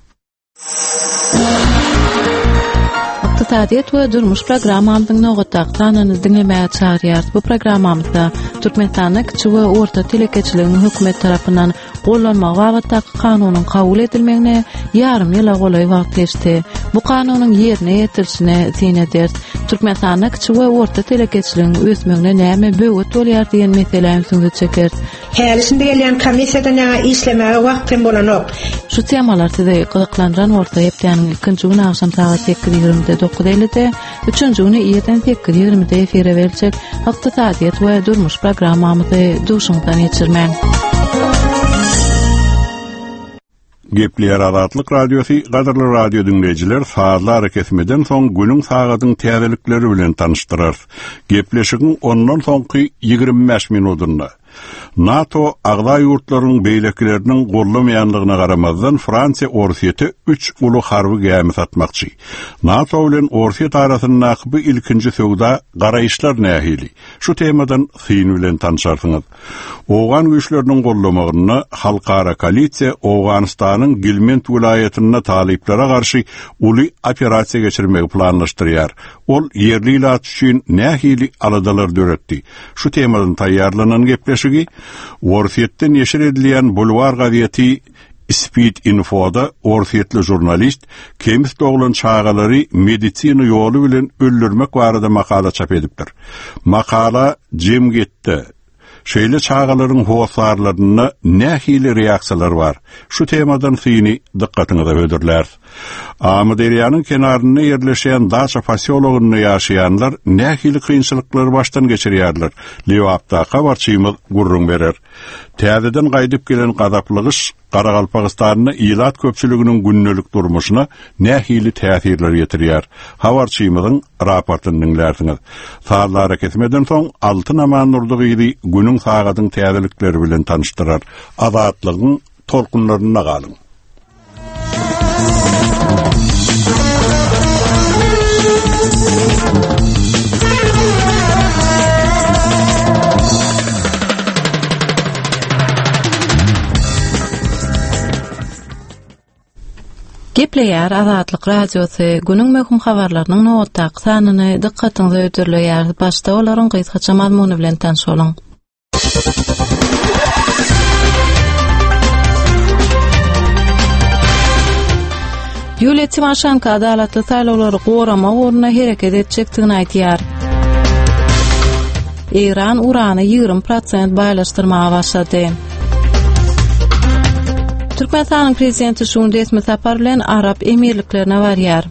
Iqtisadiýet we durmuş programmamyzyň nogatdaklarını dinlemäge çağırýar. Bu programmamyzda Türkmenistanyň kiçik we orta telekeçiligiň hökümet tarapyndan gollanmagy wagtdaky kanunyň kabul edilmegine ýarym ýyla golay wagt geçdi. Bu kanunyň ýerine ýetirilişine syneder. Türkmenistanyň kiçik we orta telekeçiligiň ösmegine näme böwet bolýar diýen meselelerni süňde çeker. Hälisinde gelýän komissiýadan ýa işlemäge wagtym bolanok. Şu temalar size gyzyklandyran orta ýepdäniň 2-nji güni akşam saat 8:20-de 9:50-de, 3-nji güni 7:20-de efire berilýek. Iqtisadiýet we durmuş programmamyzy duşuňdan geçirmän. Gepler Azatlyk Radiosu, gaderly radio dinleyijiler, saatlar hareketmeden soň günüň sagatyň täzelikleri bilen tanıştyrar. Gepleşigiň ondan soňky 25 minutunda NATO agda ýurtlarynyň beýlekleriniň gollamaýanlygyna garamazdan Fransiýa Orsiýete 3 uly harby gämi satmakçy. NATO bilen Orsiýet arasynda bu ilkinji söwda garaýşlar nähili. Şu temadan syn bilen tanışarsyňyz. Oğan güýçleriniň gollamagyny halkara koalisiýa Owganystanyň Gilmend vilayatyna talyplere garşy uly operasiýa geçirmegi planlaşdyrýar. Ol yerli ilat üçin nähili aladalar döretdi. Şu temadan taýýarlanan gepleşigi Orsiýetden ýeşil edilýän bulwar gaziýeti Speed Info'da Orsiýetli jurnalist Kemis doglan çağalary medisina ýoly bilen öldürmek barada makala çap edipdir. Makala jemgyýetde şeýle çağalaryň howsarlaryna nähili reaksiýalar bar. Şu temadan syny dikkatyňize ödürler. Amuderiýanyň kenaryna ýerleşen daça pasiologyny ýaşaýanlar nähili kynçylyklary başdan geçirýärler. Lewapda habarçymyz gurrun berer. Täzeden gaýdyp gelen gadaplygyş Garagalpagystanyň ilat köpçüliginiň günnelik durmuşyna nähili täsirler ýetirýär. Habarçymyzyň raportyny dinlersiňiz. Saatlar hareketmeden soň Altyn Aman Nurdugyzy günüň sagatyň täzelikleri bilen tanıştyrar. Azatlygyň tolkunlaryna galyň. Gepleýär Azatlyk radiosy günüň möhüm habarlarynyň nowatdaky sanyny dikkatiňize öýdürleýär. Başda olaryň gysgaça mazmuny bilen tanşalyň. Yulia Tymoshenko adalatly saýlawlary gorama ugruna hereket etjekdigini aýtýar. Iran urany 20% baýlaşdyrmaga başlady. Türkmenistanyň prezidenti şuň resmi sapar bilen Arap Emirliklerine barýar.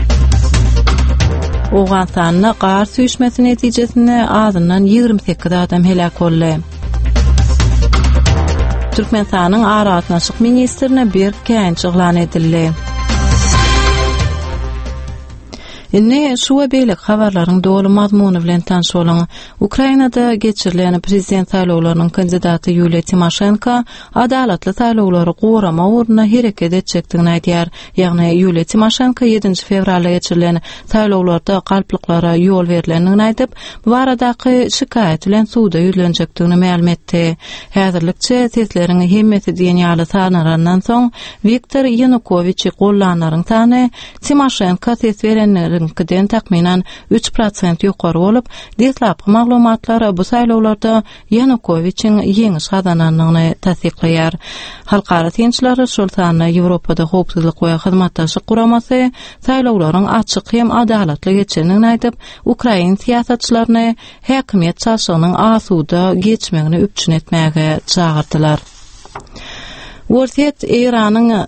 Owganstanyň gar süýşmesi netijesinde azyndan 28 adam helak boldy. Türkmenistanyň Aratnaşyk ministrine bir kenç ýyglan edildi. Inne şu we beýle habarlaryň dolu mazmuny bilen tanşalyň. Ukrainada geçirilen prezident saýlawlarynyň kandidaty Yulia Tymoshenko adalatly saýlawlary gorama ugruna hereket etjekdigini aýtýar. Ýagny Yulia Tymoshenko 7 fevralda geçirilen saýlawlarda galplyklara ýol berilenini aýdyp, bu baradaky şikaýet bilen suwda ýüzlenjekdigini ma'lum etdi. Häzirlikçe sesleriň hemmeti diýen ýaly sanarandan soň Viktor Yanukovyç gollanaryň sany Tymoshenko ses berenlerin kiden takminan 3% ýokary bolup, deslapky maglumatlar bu saýlawlarda Yanukovyçiň ýeňiş kazananyny tasdiklaýar. Halkara tinçleri şol sany Ýewropada howpsuzlyk we hyzmatdaşlyk guramasy saýlawlaryň açyk hem adalatly geçenini aýdyp, Ukraina siýasatçylaryny häkimet çarşygynyň asuda geçmegini üpçün etmäge çagyrdylar. World Iranyň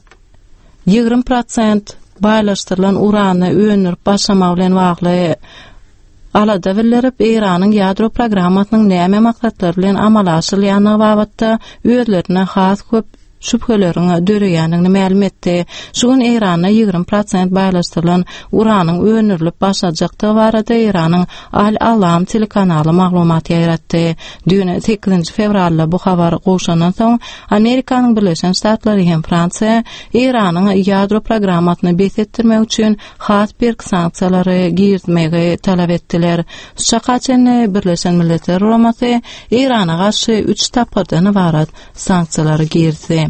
20% baýlaşdyrylan urany öňürüp başlamak bilen bagly alada bildirip, Iranyň ýadro programmasynyň näme maksatlary bilen amala aşyrylýanyny babatda özlerine has köp şüpheleriň döreýändigini ma'lum etdi. Şuň Iranyň 20% baýlaşdyrylan uranyň öňürülip başlajakdygy barada Iranyň Al-Alam telekanaly maglumat ýaratdy. Dün 8 fevralda bu habar goşandan soň Amerikanyň Birleşen Ştatlary hem Fransiýa Iranyň ýadro programmasyny besetdirmek üçin has bir sanksiýalary girmegi talap etdiler. Şakaçyny Birleşen Milletler Guramasy Irana garşy 3 tapyrdan ibarat sanksiýalary girdi.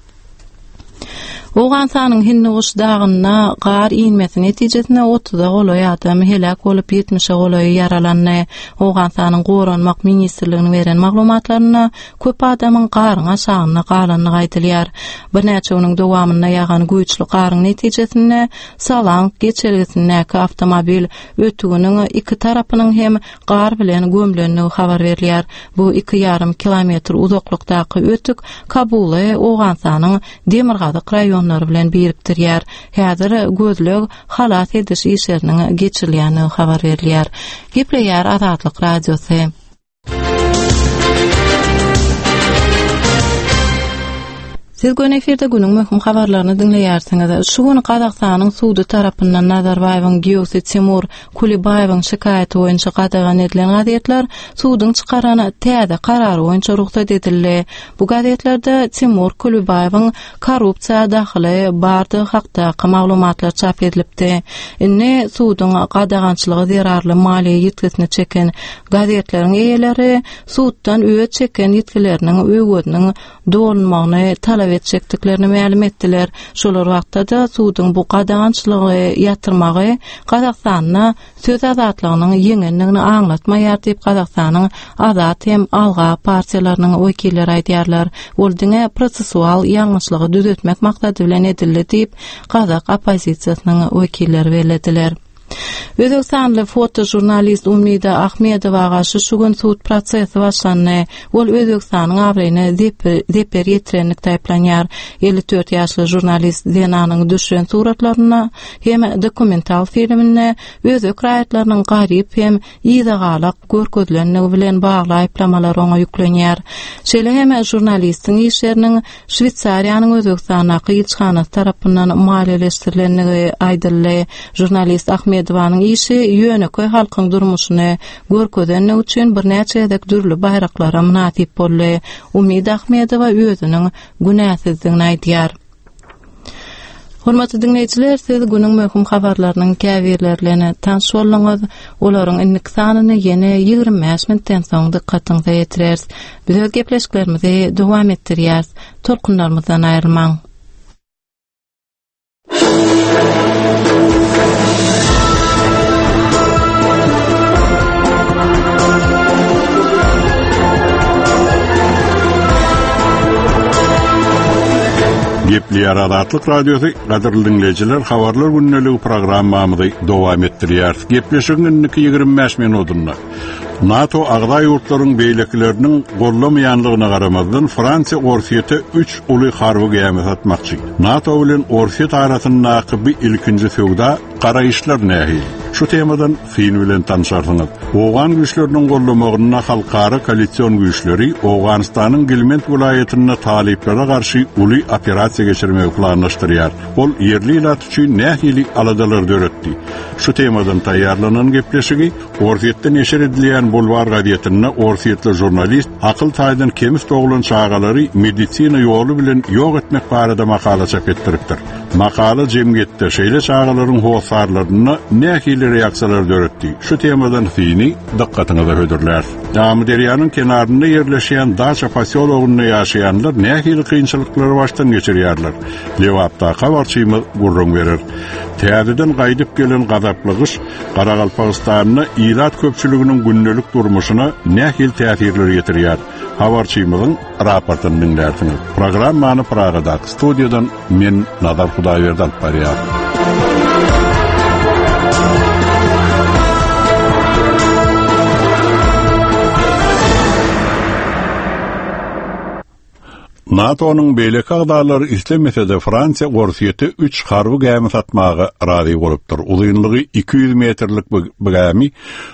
Owganstanyň Hinnuş dagyna gar inmesi netijesinde 30 golay adam helak bolup 70 golay yaralandy. Owganstanyň goranmak ministrliginiň beren maglumatlaryna köp adamyň garyň aşagyna galanlygy aýdylýar. Bir näçe onuň dowamyna ýagan güýçli garyň netijesinde Salank geçergisindäki awtomobil ötüginiň iki tarapynyň hem gar bilen gömlenligi habar berilýär. Bu 2,5 kilometr uzaklykdaky ötük Kabuly Owganstanyň Demirgazyk raýon bilen biriktirýär. Häzir gözlük halat ediş işleriniň geçirilýäni habar berilýär. Gepleýär Azatlyk radiosy. Siz gön eferde günüň möhüm habarlaryny dinleýärsiňiz. Şu gün Gazagstanyň suwdy tarapyndan Nazarbaýewiň giýosy Timur Kulibaýewiň şikaýaty boýunça gadagan edilen gazetler suwdyň çykarany täze karary boýunça ruhsat edildi. Bu gazetlerde Timur Kulibaýewiň korrupsiýa daxily bardy hakdaky maglumatlar çap edilipdi. Inne suwdyň gadagançylygy zerarly maliýe ýetkisini çeken gazetleriň eýeleri suwddan öýe çeken ýetkileriniň öýgödüniň dolunmagyny talap etjekdiklerini ma'lum etdiler. Şolar wagtda suwdyň bu gadagançylygy ýatyrmagy Gazagstanyň söz azatlygynyň ýeňenligini aňlatmaýar diýip Gazagstanyň Azat hem Alga partiýalarynyň wekilleri aýdýarlar. Ol diňe prosessual ýalňyşlygy düzeltmek maksady bilen edildi diýip Gazak opozisiýasynyň wekilleri belirtdiler. Özbekistanly fotojurnalist Umida Ahmedowa garşy şu gün suwd prosesi başlandy. Ol Özbekistanyň awryny deper ýetirenlik taýplanýar. 54 ýaşly jurnalist Zenanyň düşen suratlaryna hem dokumental filmine özbek raýatlarynyň garyp hem ýyzagalyk görkezlenligi bilen bagly aýplamalar oňa ýüklenýär. Şeýle hem jurnalistiň işleriniň Şwitsariýanyň Özbekistana elçixanasy tarapyndan maliýeleşdirilenligi aýdyldy. Jurnalist Ahmedowanyň işi ýöneköy halkyň durmuşyny görkezenlik üçin bir näçe edek dürli baýraklara munasip boldy. Umida Ahmedowa özüniň günäsizligini aýdýar. Hormatly dinleyijiler, siz günüň möhüm habarlarynyň käbirlerlerine tanış bolýaňyz. Olaryň innik sanyny ýene 25 minutdan soň dikkatiňize ýetirýäris. Biz öz gepleşiklerimizi dowam etdirýäris. Tolkunlarymyzdan aýrylmaň. Gepli Aradatlyk radiosu gaderly dinleyijiler, habarlar günneligi programmamyzy dowam etdirýär. Gepleşigiň 25 minutunda NATO agda ýurtlaryň beýlekleriniň gollamaýanlygyna garamazdan Fransiýa Orsiýete 3 uly harby gäme satmakçy. NATO bilen Orsiýet arasyndaky bir ilkinji söwda garaýyşlar nähil. Şu temadan fin bilen tanışarsyňyz. Oğan güýçleriniň gollamagyna halkara koalisiýon güýçleri Owganystanyň Gelment vilayatyna taliplere garşy uly operasiýa geçirmek planlaşdyrýar. Ol yerli ilat üçin nähili aladalar döretdi. Şu temadan taýýarlanan gepleşigi Orsiýetde neşer edilýän Bulvar gazetine Orsiýetli jurnalist akyl taýdan kemis doglan çağalary medisina ýolu bilen ýok etmek barada makala çap etdiripdir. Makala jemgyýetde şeýle çağalaryň howsarlaryna nähili reaksiýalar döretdi. Şu temadan fini dikkatiňize hödürler. Damy derýanyň kenarynda ýerleşýän Daça posýologyna ýaşaýanlar nähili kynçylyklary başdan geçirýärler. Lewapda habarçymyz gurrun berer. Täzeden gaýdyp gelen gazaplygyş Garagalpagystanyna ilat köpçüliginiň günnelik durmuşyna nähili täsirler ýetirýär. Habarçymyzyň raportyny dinlersiňiz. Programmany Pragada studiýadan men Nazar Hudaýberdi barýar. NATO'nun beýleki agdalary islemese de Fransiýa Orsiýete 3 harby gäme satmagy razy bolupdyr. Uzunlygy 200 metrlik bu gämi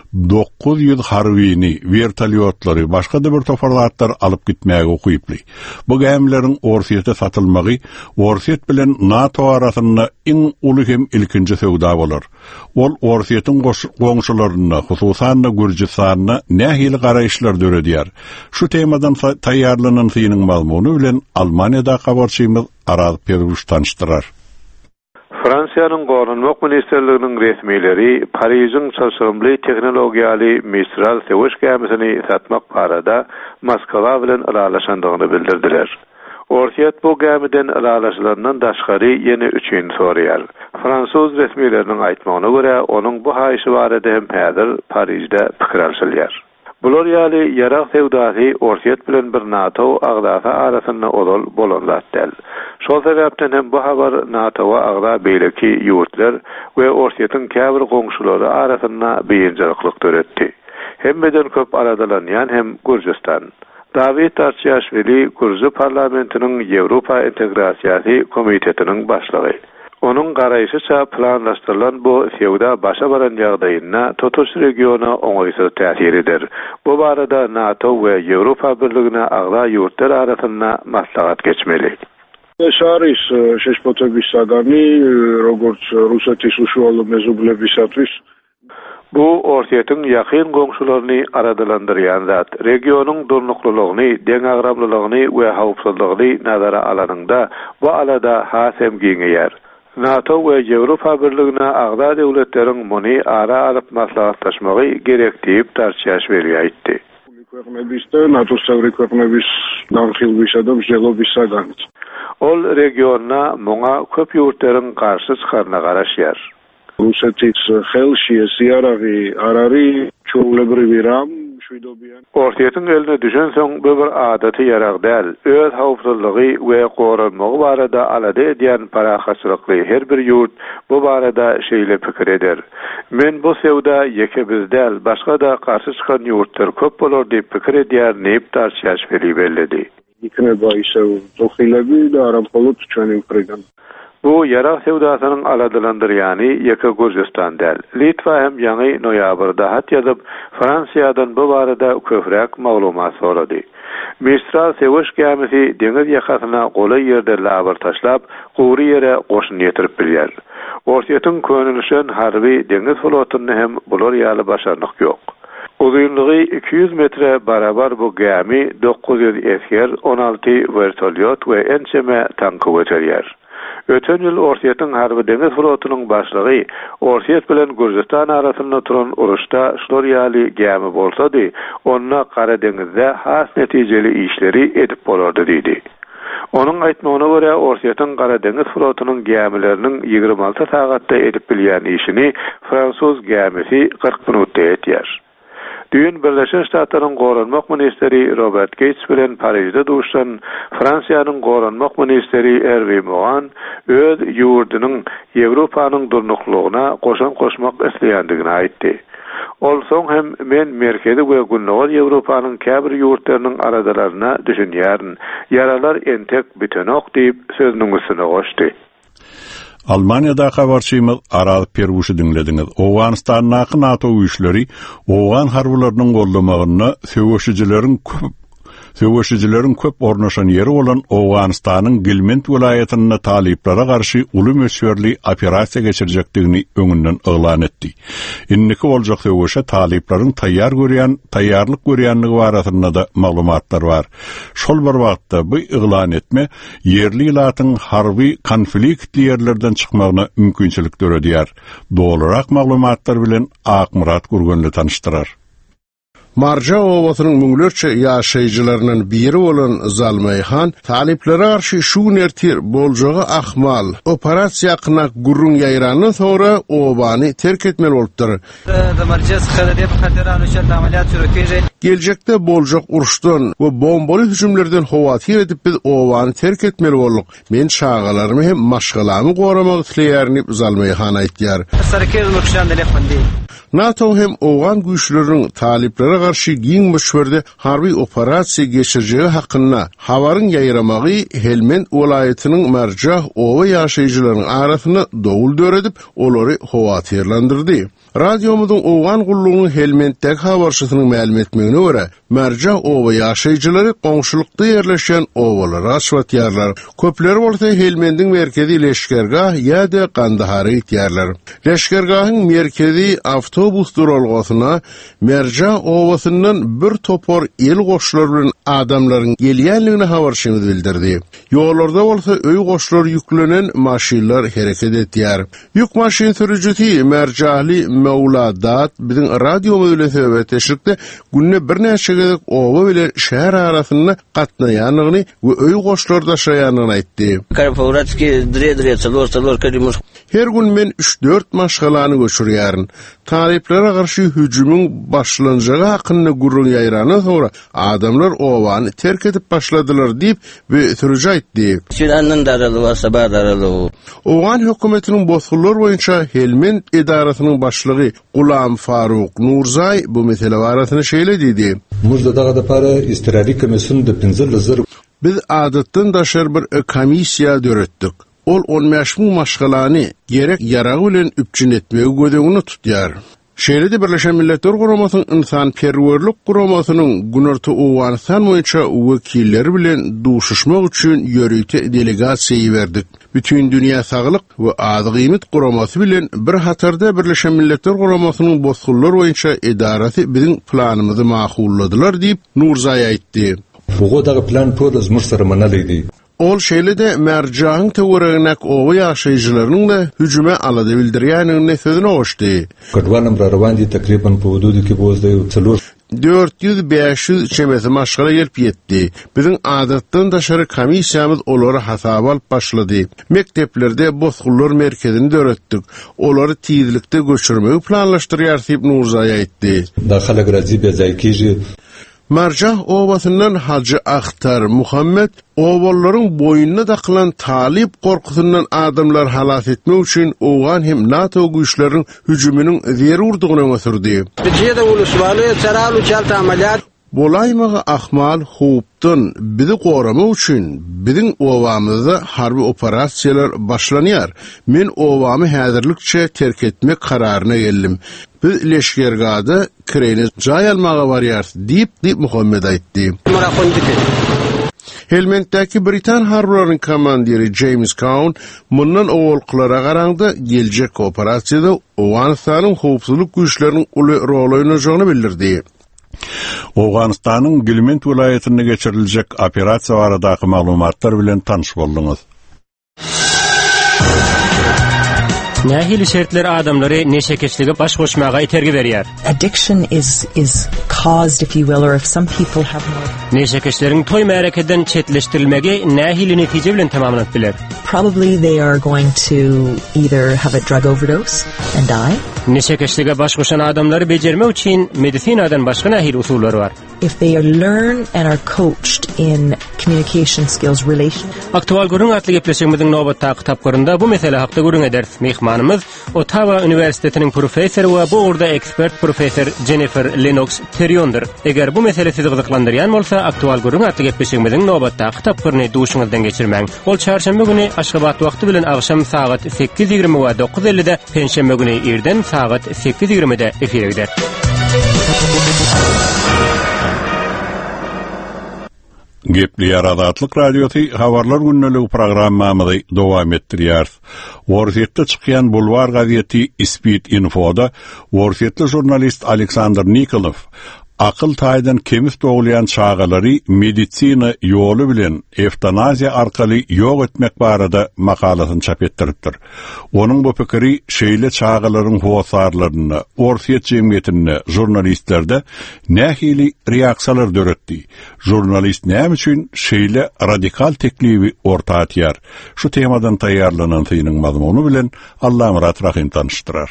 900 harbyny, vertolyotlary, başga da bir toparlatlar alyp gitmäge ukyply. Bu gämleriň Orsiýete satylmagy Orsiýet bilen NATO arasynda iň uly hem ilkinji söwda bolar. Ol Orsiýetiň goňşularyna, hususan da Gürjistanyna nähili garaýyşlar döredýär. Şu temadan taýýarlanan synyň mazmuny bilen Almaniýada habarçymyz Aral Peruş tanışdyrar. Fransiýanyň Gorunmak Ministrliginiň resmiýetleri Pariziň çarşamly tehnologiýaly Mistral sewuş gämisini satmak barada Moskwa bilen aralaşandygyny bildirdiler. Orsiýet bu gämiden aralaşylandan daşgary ýene üçin sorýar. Fransuz resmiýetleriniň aýtmagyna görä, onuň bu haýşy barada hem häzir Parizde pikir alşylýar. Bular ýaly ýarak sewdasy Orsiýet bilen bir NATO agdasy arasynda olal bolan zat däl. Şol sebäpden hem bu habar NATO agda beýleki ýurtlar we Orsiýetiň käbir goňşulary arasynda beýinjiliklik döretdi. Hemmeden köp aradalanýan hem Gürjistan. David Tarçyaşvili Gürji parlamentiniň Ýewropa integrasiýasy komitetiniň başlygy. Onun garaýşyça planlaşdyrylan bu sewda başa baran ýagdaýyna totuş regiona oňaýsy täsir eder. Bu barada NATO we Ýewropa birligine agda ýurtlar arasynda maslahat geçmeli. ეს არის შეშფოთების საგანი როგორც რუსეთის უშუალო მეზობლებისათვის. Bu Orsiýetiň ýakyn goňşularyny aradalandyrýan zat, regionyň durnuqlylygyny, deň agramlylygyny we hawpsuzlygyny nazara alanyňda bu alada hasem giňeýär. NATO we Ýewropa birligine agda döwletleriň muny ara alyp maslahatlaşmagy gerek diýip Tarçyaşvili aýtdy. ქვეყნების და ნატოს წევრი ქვეყნების განხილვისა და მსჯელობის საგანიც. Ol regiona moňa köp ýurtlaryň garşy çykaryna garaşýar. Rusetis xelşi siýaragi arari çöwlebri ram şuýdobyan. Orsiýetiň eline düşen soň bu bir adaty ýarag däl. Öz hawpsuzlygy we goranmagy barada alada edýän parahaçylykly her bir ýurt bu barada şeýle pikir eder. Men bu sewda ýeke bizdäl, başga da garşy çykan ýurtlar köp bolar diýip pikir edýär diýip Tarçyaşvili bellädi. Ikneba ise tohilegi de arampolot çöňün pregan. Bu ýarak sewdasynyň aladalandyrýany ýeke Gürjistan däl. Litwa hem ýaňy noýabrda hat ýazyp Fransiýadan bu barada köpräk maglumat sorady. Mistral sewuş gämisi deňiz ýakasyna golay ýerde labar taşlap, gury ýere goşun ýetirip bilýär. Orsiýetiň könülüşen harby deňiz flotyny hem bular ýaly başarlyk ýok. Uzunlygy 200 metre barabar bu gämi 900 esker, 16 vertolyot we ençeme tanky götürýär. Öten ýyl Orsiýetyň harby deňiz flotunyň başlygy Orsiýet bilen Gürjistan arasynda turan uruşda şolar ýaly gämi bolsady, onda Kara deňizde has netijeli işleri edip bolardy diýdi. Onun aýtmagyna görä Orsiýetyň Kara deňiz flotunyň gämileriniň 26 sagatda edip bilýän işini Fransuz gämisi 40 minutda etýär. Dün Birleşen Ştatlaryň Goranmak ministeri Robert Gates bilen Parisde duşan Fransiýanyň Goranmak ministeri Hervé Morin öz ýurdunyň Ýewropanyň durnuklugyna goşan goşmak isleýändigini aýtdy. Ol soň hem men merkezi we günnäwel Ýewropanyň käbir ýurtlarynyň aradalaryna düşünýärin. Yaralar entek bitenok diýip sözüniň üstüne goşdy. Almanya'da habarçymyz Aral Perwuşy dinlediňiz. Owganistanyň NATO güýçleri Owgan harbylarynyň gollamagyny Söwüşçilerin köp ornaşan yeri olan Owganistanyň Gilmend vilayatyna taliplere garşy uly mösörli operasiýa geçirecekdigini öňünden elan etdi. Inniki boljak söwüşe taliplaryň taýýarlyk görýänligi barasynda da maglumatlar bar. Şol bir wagtda bu elan etme yerli ilatyň harby konflikt ýerlerden çykmagyna mümkinçilik töredýär. Dolarak maglumatlar bilen Akmurat Gurgunly tanıştyrar. Marja owasynyň müňlerçe ýaşaýjylarynyň biri bolan Zalmayhan taliplere garşy şu nertir boljagy ahmal operasiýa kınak gurrun ýaýranyň sonra owany terk etmeli bolupdyr. Geljekde boljak uruşdan we bombaly hüjümlerden hawatyr edip biz owany terk etmeli bolduk. Men şagalarmy hem maşgalamy goramak isleýärni Zalmayhan aýtdyar. NATO hem Owgan güýçleriniň taliplere garşy giň möşwerde harby operasiýa geçirjegi hakynda habaryň ýaýramagy Helmend welaýatynyň Marjah owa ýaşaýjylarynyň arasyna dowul döredip olary howatyrlandyrdy. Radiomyzyň Owgan gullugynyň Helmenddäki habarçysynyň ma'lum etmegine görä, Marjah owa ýaşaýjylary goňşulykda ýerleşen owalara aşwatýarlar. Köpleri bolsa Helmendiň merkezi leşkergah ýa-da Kandahary ýerler. Leşkergahyň merkezi awtobus duralgasyna Marjah owasyndan bir topor el goşlar bilen adamlaryň gelýänligini habarçymyz bildirdi. Ýollarda bolsa öý goşlar ýüklenen maşinlar hereket etýär. Ýük maşin sürüjüsi Marjahly Mevladat bizim radyomy bilen söhbetleşikde günne bir näçe gezek owa bilen şäher arasyna gatnaýanyny we öý goşlar daşaýanyny aýtdy. Her gün men 3-4 maşgalany göçürýärin. Taliplere garşy hüjümüň başlanjagy hakynda gurrun ýaýranyň sonra adamlar owany terk edip başladylar diýip we sürüji aýtdy. Owgan hökümetiniň bozgullar boýunça Helmend edarasynyň başlygy Gulam Faruk Nurzay bu mesele barasyny şeýle diýdi. Biz adatdan daşar bir komissiýa döretdik. Ol 15 min maşgalany gerek ýaragy bilen üpçün etmegi gödegini tutýar. Şeýle Birleşen Milletler Guramasynyň insan perwerlik guramasynyň Günörtü Owganistan boýunça wekilleri bilen duşuşmak üçin ýörüýte delegasiýa berdik. Bütün dünýä saglyk we adygymet guramasy bilen bir hatarda Birleşen Milletler Guramasynyň bozgullar boýunça edarasy biziň planymyzy maqulladylar diýip Nurzay aýtdy. Bugodagy plan to'liq mursara manalidi. Ol şeýle de Marjahyň töwereginek owa ýaşaýjylarynyň da hüjüme alady bildirýänini sözüne goşdy. Kadwanam rawandi takriban po hududy 400-500 çemesi maşgala gelip yetdi. Bizim adatdan daşary komissiýamyz olary hasaba alyp başlady. Mekteplerde bozgullar merkezini döretdik. Olary tizlikde göçürmegi planlaşdyrýar diýip Nurzay aýtdy. Dahala grazi bezaykyji Marjah owasyndan Hacı Akhtar Muhammed owallaryň boýunna daklan talip gorkusyndan adamlar halat etmek üçin Owgan hem NATO güýçleriniň hüjüminiň zerurdygyny öňe sürdi. Bolaymagy ahmal hupdan bizi goramak üçin biziň owamyzda harby operasiýalar başlanýar. Men owamy häzirlikçe terk etmek kararyna geldim. Biz leşkergada kireni jaý almaga barýar diýip Muhammed aýtdy. Helmenddäki Britan harbylarynyň komandiri James Cowan mundan owalklara garaňda geljek operasiýada Owganistanyň howpsuzlyk güýçleriniň uly rol oýnajagyny bildirdi. Owganistanyň Gilmend vilayatyna geçiriljek operasiýa baradaky maglumatlar bilen tanış bolduňuz. Nähili şertler adamları neşekeçlige baş koşmaga itergi berýär. Addiction is caused, if you will, or if some people have more. Neşekeçlerin toyma hareketden çetleştirilmegi nähili netije bilen tamamlanıp biler. Probably they are going to either have a drug overdose and die. Neşekeçlige baş koşan adamları becerme üçin medisinadan başka nähili usullary bar. If they learn and are coached in communication skills, relation. Aktual görün atly gepleşigimiziň nobatda kitaplarynda bu mesele hakda görün eder. Mehmanymyz Ottawa Üniversitetiniň professory we bu urda ekspert professor Jennifer Lennox Terrion'dur. Eger bu mesele sizi gyzyklandyrýan bolsa, aktual görün atly gepleşigimiziň nobatda kitaplaryny duşuňyzdan geçirmäň. Ol çarşamba güni Aşgabat wagty bilen agşam saat 8:20 we 9:50-de, penşembe güni erden saat 8:20-de efire gider. Gepli Yaradatlyk Radiosi habarlar günneligi programmamyzy dowam etdirýär. Worsetde çykýan Bulvar gazeti Speed Info'da worsetli jurnalist Aleksandr Nikolov akıl taýdan kemis doglayan çağalary medisina ýolu bilen eutanaziya arkaly ýok etmek barada makalasyny çap etdiripdir. Onuň bu pikiri şeýle çağalaryň howasarlaryny, Worset jemgyýetine, jurnalistlerde nähili reaksiýalar döretdi. Jurnalist näme üçin şeýle radikal teklibi orta atýar? Şu temadan taýýarlanan synyň mazmuny bilen Allah Murat Rahim tanıştyrar.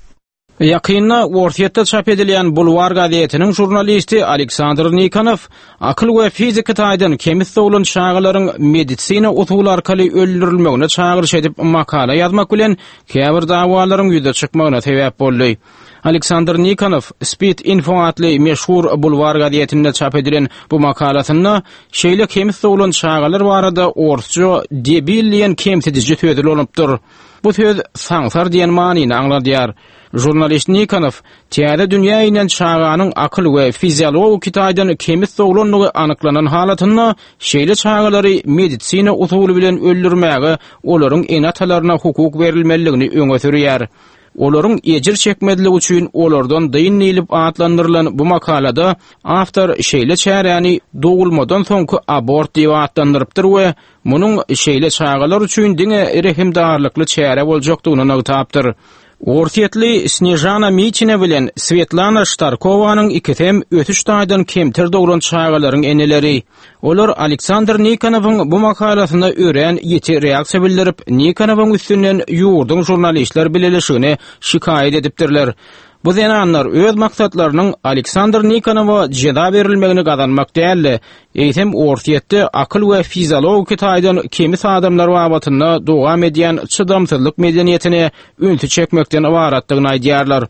Yakynda Worsetde çap edilen Bulvar gazetiniň jurnalisti Aleksandr Nikonov akıl we fiziki taýdan kemis bolan çağalaryň medisina usuly arkaly öldürilmegine çağırış edip makala ýazmak bilen käbir dawalaryň ýüze çykmagyna sebäp boldy. Aleksandr Nikonov Speed Info atly meşhur Bulvar gazetinde çap edilen bu makalasyny şeýle kemis bolan çağalar barada orçça debilliýen kemsedici tödül olupdyr. Bu söz saňsar diýen manyny aňladýar. Jurnalist Nikonov täze dünýä inen çağanyň akıl we fiziologik taýdan kemis bolanlygy anyklanan halatyny şeýle çağalary medisina usuly bilen öldürmäge olaryň enatalaryna hukuk berilmeligini öňe sürýär. Olaryň ejir çekmediligi üçin olardan dynylip atlandyrylan bu makalada awtor şeýle çäräni dogulmadan soňky abort diýip atlandyrypdyr we munyň şeýle çağalar üçin diňe rehimdarlykly çäre boljakdygyny ýazypdyr. Worsetli Snejana Michina bilen Svetlana Shtarkovanyň ikitem ötüş taýdan kemtir dogran çağalaryň eneleri. Olar Aleksandr Nikonowyň bu makalasyna ören ýeti reaksiýa bildirip, Nikonowyň üstünden ýurduň jurnalistler bileşigini şikaýet edipdirler. Bu zananlar öz maksatlarynyň Aleksandr Nikonowa jeda berilmegini gazanmak däl, eýsem Worsetde akyl we fiziologik taýdan kemis adamlar wabatyna dowam edýän çydamsızlyk medeniýetine ünti çekmekden ibaratdygyny aýdýarlar.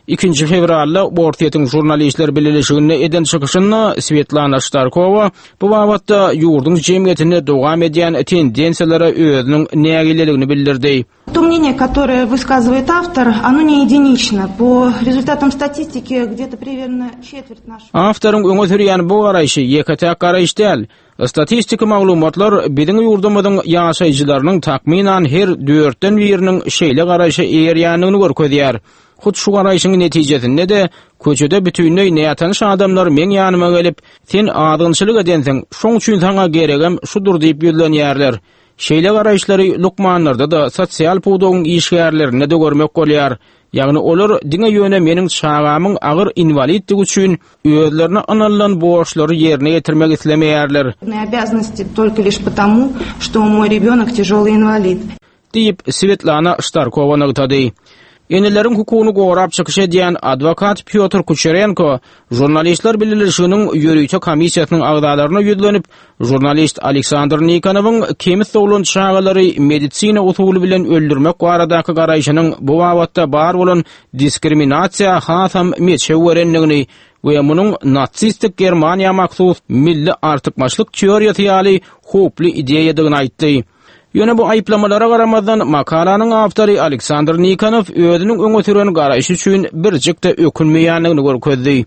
2 fevralda Worsetdiň jurnalistler bileşigine eden çykyşyny Svetlana Shtarkova bu wagtda ýurduň jemgyýetine dowam edýän tendensiýalary özüniň nägileligini bildirdi. То мнение, которое высказывает автор, оно не единично. По результатам статистики где-то примерно четверть наших. Авторun öňe sürýän bu garaýşy ýeketäk garaýş däl. Statistik maglumatlar biziň ýurdumyzyň ýaşaýjylarynyň takminan her 4den biriniň şeýle garaýşy erýänligini görkezýär. Hut şu garaýşyň netijesinde de köçede bütünlüğü näýatanyş adamlar men ýanyma gelip, "Sen adamçylyk edensiň, şoň üçin saňa geregem şudur" diýip ýölenýärler. Şeýle garaýşlary lukmanlarda da sosial puwdogyň işgärlerine de görmek bolýar. Ýagny olar diňe ýöne meniň çağamyň agyr invalidligi üçin özlerine analan borçlary ýerine ýetirmek islemeýärler. Обязанности только лишь потому, что мой ребёнок тяжелый инвалид. Diýip Svetlana Shtarkova nagtady. Enelerin hukugyny gorap çykyş edýän advokat Pyotr Kucherenko jurnalistler bileşiginiň ýörüýçi komissiýasynyň agdalaryna ýüzlenip, jurnalist Aleksandr Nikonowyň kemis bolan çağalary medisina usuly bilen öldürmek baradaky garaýşynyň bu wagtda bar bolan diskriminasiýa hasam meçewerenligini we munyň natsistik Germaniýa maksus milli artykmaçlyk teoriýasy ýaly hoply ideýadygyny aýtdy. Ýöne bu aýplamalara garamazdan makalanyň awtory Aleksandr Nikonov özüniň öňe süren garaýşy üçin birjikde ökünmeýänligini görkezdi.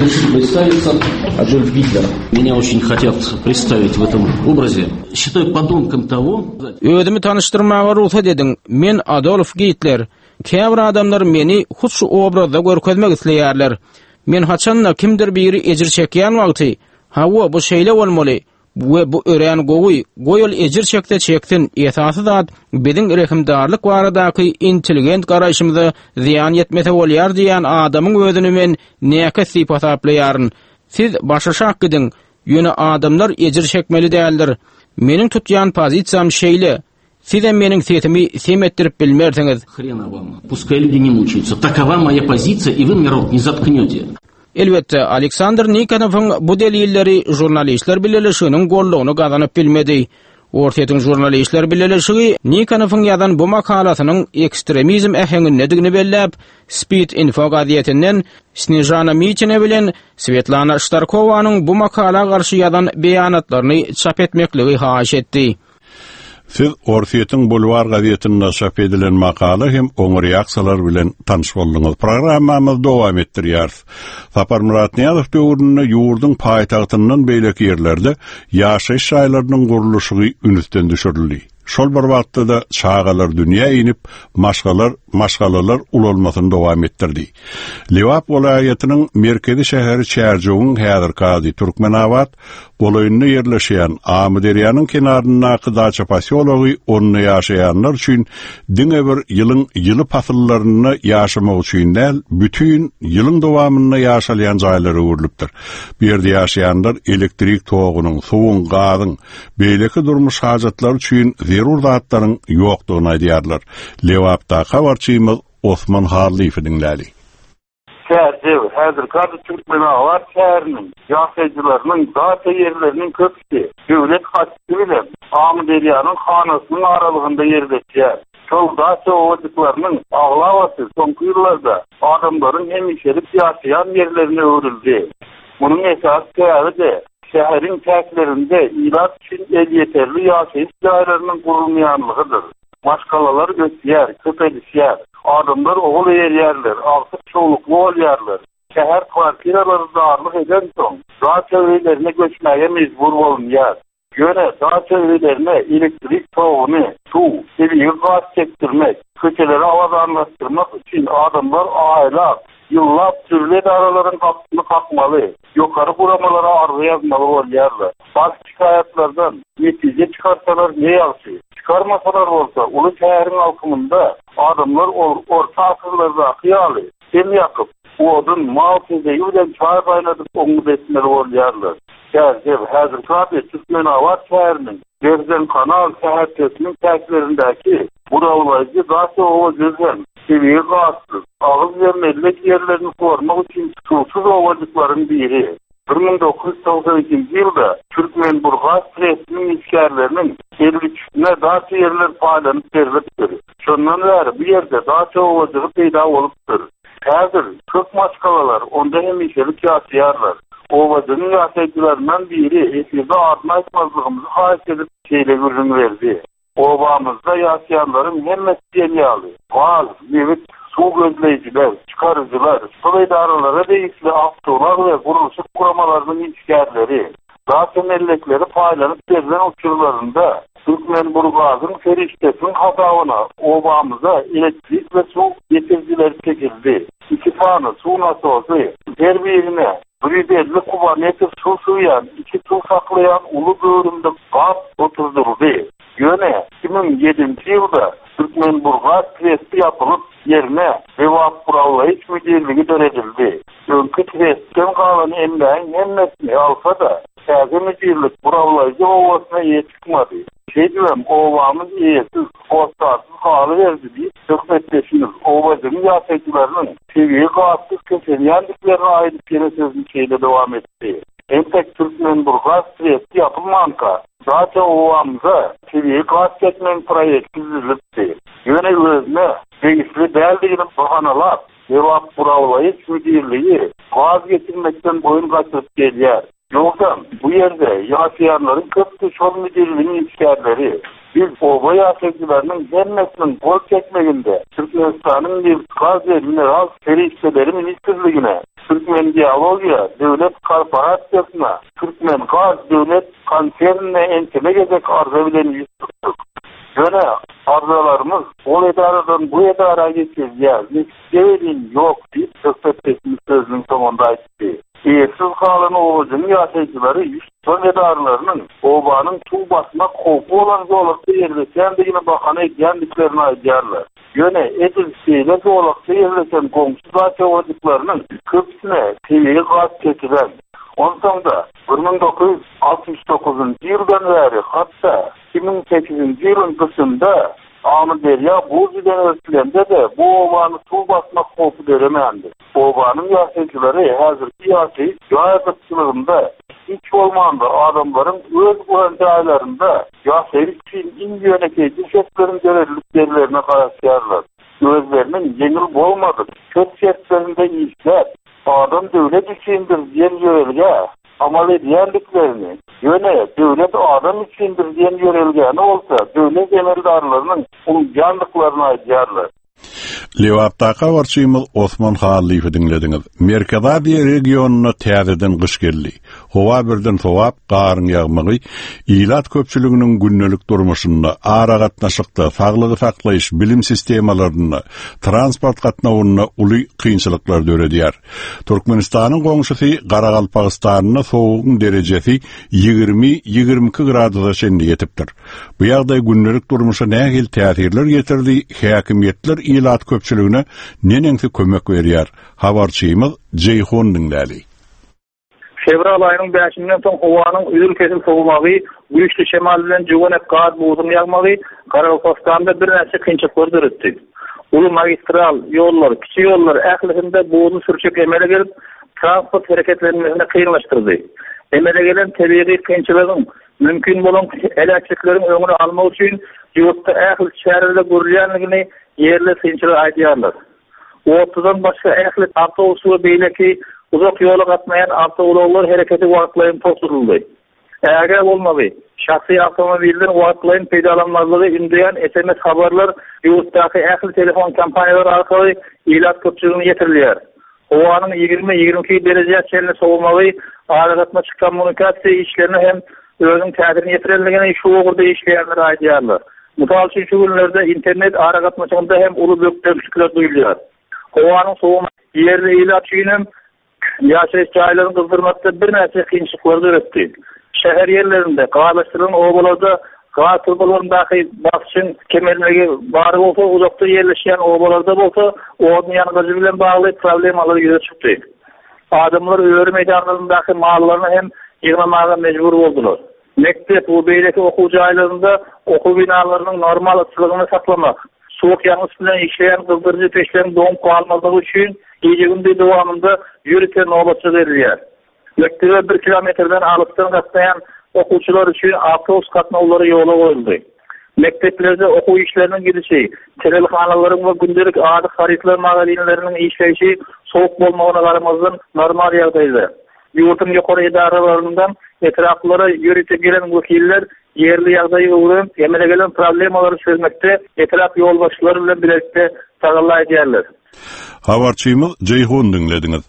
Адольф Гитлер. Меня очень хотят представить в этом образе. Считаю подонком того. Özümi tanıştırmaga ruhsat edin. Men Adolf Hitler. Käbir adamlar meni hut şu obrazda görkezmek isleýärler. Men haçanla kimdir biri ejir çekýän wagty, hawa bu şeýle bolmaly. we bu ören goýul ejir çekde çektin esasy zat biziň rehimdarlyk baradaky intelligent garaşymyzy ziyan etmese bolýar diýen adamyň özüni men näke sypat aplaýaryn. Siz başaşak gidin, ýöne adamlar ejir çekmeli däldir. Meniň tutýan pozisiýam şeýle. Siz meniň setimi semetdirip bilmersiňiz. Хрена вам. Пускай люди не мучаются. Такова моя позиция, и вы мне рот не заткнете. Elbette Aleksandr Nikonowyň bu delilleri jurnalistler bileşiginiň gollugyny gazanyp bilmedi. Ortaýyň jurnalistler bileşigi Nikonowyň ýazan bu makalasynyň ekstremizm ähengini bellep, Speed Info gazetiniň Snejana Michina bilen Svetlana Starkovanyň bu makala garşy ýazan beýanatlaryny çap etmekligi haýyş etdi. Siz Ortaýyň Bulvar gazetinde çap edilen makala hem oňa reaksiýalar bilen tanış boldyňyz. Programmamyz dowam etdirýär. Sapar Murat Niýazow döwründe ýurdun paýtagtyndan beýleki ýerlerde ýaşaýyş şaýlarynyň gurulşy ünüsten düşürildi. Şol bir wagtda da çağalar dünýä inip, maşgalalar ulanmasyny dowam etdirdi. Lewap welaýatynyň merkezi şäheri Çärjowyň häzirki ady Türkmenawat golaýynda ýerleşýän Amuderiýanyň kenaryndaky daça pasyology ony ýaşaýanlar üçin diňe bir ýyly pasyllaryny ýaşamak üçin däl, bütün ýylyň dowamyny ýaşalýan jaýlary öwrülipdir. Bu ýerde ýaşaýanlar elektrik togynyň, suwuň, gazyň, beýleki durmuş hajatlar üçin zerur zatlaryň ýokdugyny aýdýarlar. Lewapda habarçymyz Osman Harliýew dinläli. Häzirki Türkmenawat şäheriniň ýaşaýjylarynyň daty ýerleriniň köpüsi döwlet haçy bilen Amuderiýanyň hanasynyň aralygynda ýerleşýär. Şol daty owadyklarynyň aglawasy soňky ýyllarda adamlaryň hemişelik ýaşaýan ýerlerine öwrüldi. Munyň esas sebäbi de şäheriň täklerinde ilaç üçin ýeterli ýaşaýyş ýerleriniň gurulmaýanlygydyr. Maşgalalar göçýär, köpelişýär. Adamlar oğul yerlerler, artık çoğuluklu olýarlar. Şäher kwartiralary darlyk eden soň, dağ çöwrelerine göçmäge mejbur bolýar. Ýöne dağ çöwrelerine elektrik togyny, suw, tabii gaz çekdirmek, köçeleri awazanlaşdyrmak üçin adamlar aýlap, ýyllap türli daralaryň kapysyny kakmaly, ýokary guramalara arzy ýazmaly bolýarlar. Bas şikaýatlardan netije çykarsalar ne ýagşy? Çıkarmasalar bolsa, uly şäheriň alkymynda adamlar orta asyrlarda hyýaly, sen ýakyp, odun, mal tezeýi bilen çaý gaýnadyp oňup etmeli bolýarlar. Häzirki Türkmenawat şäheriniň Berzen kanal şäherçesiniň täklerindäki burawlaýjy gasy owa gözlen, seviýe gasy, agyz we mellek ýerlerini formak üçin suwsuz owadyklaryň biri. 1992 ýylda Türkmenburgaz presiniň işgärleriniň serwitçisine daty ýerler paýlanyp berilipdir. Şondan bäri bu ýerde daty owadygy peýda bolupdyr. Häzir köp maşgalalar onda hemişelik ýaşaýarlar. Owadynyň ýaşaýjylaryndan biri esirde adny aýtmazlygymyzy haýyş edip şeýle görüň berdi. Obamyzda ýaşaýanlaryň hemmesi ýaly. Gaz, neft, suw gözleýijiler, çykaryjylar, şol idaralara beýikli awtolar we gurulşy kuramalarynın işgärleri, daty mellekleri paýlanyp berilen uçurlarynda Türkmenburgazyň feriştesiniň hatawyna obamyza elektrik we suw ýetirjileri çekildi. 2 sany suw nasosy her birine 150 kubometr suw suýan, 2 suw saklayan uly böwrümde gaz oturdurdy. Ýöne 2007-nji ýylda Türkmenburgaz presi ýapylyp ýerine Lewap Burawlaýyş müdirligi döredildi. Öňkü presden galan emläň hemmesini alsa-da täze müdirlik Burawlaýyş owasyna ýetmedi. Şeýdem owamyz ýetsiz, gostasyz haly berdi diýip söhbetleşiniz. Owadyň ýaşaýjylarynyň seviýe gatyk köçenýändiklerini aýdyp gene sözüni şeýle dowam etdi. Entek Türkmenburgaz presi ýapylmanka daty owamyza seviýe gaz çekmek proýekti düzülipdi. Ýöne özüne beýisli däldigini bahanalap, Lewap Burawlaýyş müdirligi gaz getirmekden boyun gaçyryp gelýär. Ýoksa bu ýerde ýaşaýanlaryň köpçe şol müdirliginiň işgärleri, biz oba ýaşaýjylarynyň hemmesiniň gol çekmeginde Türkmenistanyň gaz we mineral ferişteleri ministrligine, Türkmen Geologiýa döwlet korporasiýasyna, Türkmen Gaz döwlet konsernine entelegezek arza bilen ýüz tutdyk. Ýöne arzalarymız ol edaradan bu edara geçirýär. Hiç ýok diýip söhbetleşimiz sözüniň soňunda aýtdy. Eksiz kalan oğuzun yaşayıcıları son edarlarının obanın tuğ basmak kopu olan zorlukta yerleşen de yine bakana ekendiklerini ayırlar. Yöne edilsiyle zorlukta yerleşen komşu zaten köpsüne teyiği gaz çekilen. Onsanda 1969 yıldan beri hatta 2008 yılın dışında Amderya Buzi'den ölçülende de bu obanı tuğ basmak kopu veremeyendir. Obanın yaşayıcıları hazırki yaşayıcı yayakçılığında hiç olmayan adamların öz aylarında yaşayıcı için yönetici şeflerin görevliliklerine karşılarlar. Özlerinin yengil olmadık, kötü şeflerinde işler, adam devlet içindir diyen yörelge, amal ediyenliklerini, yöne devlet adam içindir diyen yörelge ne olsa, devlet emeldarlarının yanlıklarına ayırlar. Lewattaka warçymyz Osman Hallyfy dinlediňiz. Merkezadiýa regionuna täzeden gyş geldi. Howa birden sowap, garyň ýagmagy, ilat köpçüliginiň günnelik durmuşynda, ara gatnaşykda, saglygy saklaýyş bilim sistemalaryna, transport gatnawyna uly kynçylyklar döredýär. Türkmenistanyň goňşusy Garagalpagystanyna sowugyň derejesi 20-22 gradusa şeňde ýetipdir. Bu ýagdaý günnelik durmuşa nähil täsirler getirdi, häkimiýetler ilat köpçüligine nenengsi kömek berýär. Habarçymyz Jeyhon dinläli. Fevral ayının 5-inden soň howanyň ýyl kesil sowmagy, güýçli şemal bilen joganak gaz bozuny ýagmagy Garagalpagystanda bir näçe kynçylyklar döretdi. Ulu magistral ýollar, kiçik ýollar ählisinde bozuny sürçek emele gelip transport hereketlerini kıyınlaştırdı. Emele gelen tebiği kynçylygyň mümkin bolan elektrikleriň öňüne almak üçin ýurtda ähli şäherlerde görülýänligini yerli kynçylyk aýdýarlar. 30'dan başga ähli awtobus we beýleki uzak ýola gatnaýan awtobuslar hereketi wagtlaryny togduruldy. Äger bolmady, şahsy awtomobilden wagtlaryny peýdalanmalygy indeýän SMS habarlar ýurtdaky ähli telefon kompaniýalary arkaly ilat köpçüligine ýetirilýär. Howanyň 20-22 derejä çelini sowmagy aragatma kommunikasiýa işlerini hem özüň täsirini ýetirenligini şu wagtda işleýänler aýdýarlar. Mutal şu günlerde internet aragatmaçygynda hem uly bökdürüşler duýulýar. Howanyň sowma ýerde ilat üçin ýaşaýyş jaýlaryny gyzdyrmakda bir näçe kynçylyklar döretdi. Şäher ýerlerinde, galaşdyrylan obalarda, gaz turbalaryndaky basçyň kemerligi bar bolsa, uzakda ýerleşýän obalarda bolsa, onuň ýanyňyzy bilen bagly problemalar ýüze çykdy. Adamlar öýre meýdanlaryndaky mallaryny hem ýygmamaga mejbur boldular. Mektep we beýleki okuw jaýlarynda okuw binalarynyň normal açylygyny saklamak, soğuk ýanyş bilen işleýän gyzdyrjy peşlerin doňup galmalygy üçin gece gündüz dowamında ýürüten nobatça berilýär. Mektebe 1 kilometrden alypdan gatnaýan okuwçylar üçin awtobus gatnawlary ýola goýuldy. Mekteplerde okuw işleriniň gidişi, telefonlaryň we gündelik ady haritlar magazinleriniň işleýişi soğuk bolmagyna garamazdan normal ýagdaýda. Ýurtun ýokary idaralaryndan etraflara ýürütip gelen wekiller yerli ýagdaýy öwrenip, emele gelen problemalary çözmekde etraf ýolbaşçylary bilen birlikde tagallaýarlar. Habarçymyz Jeyhon dinlediňiz.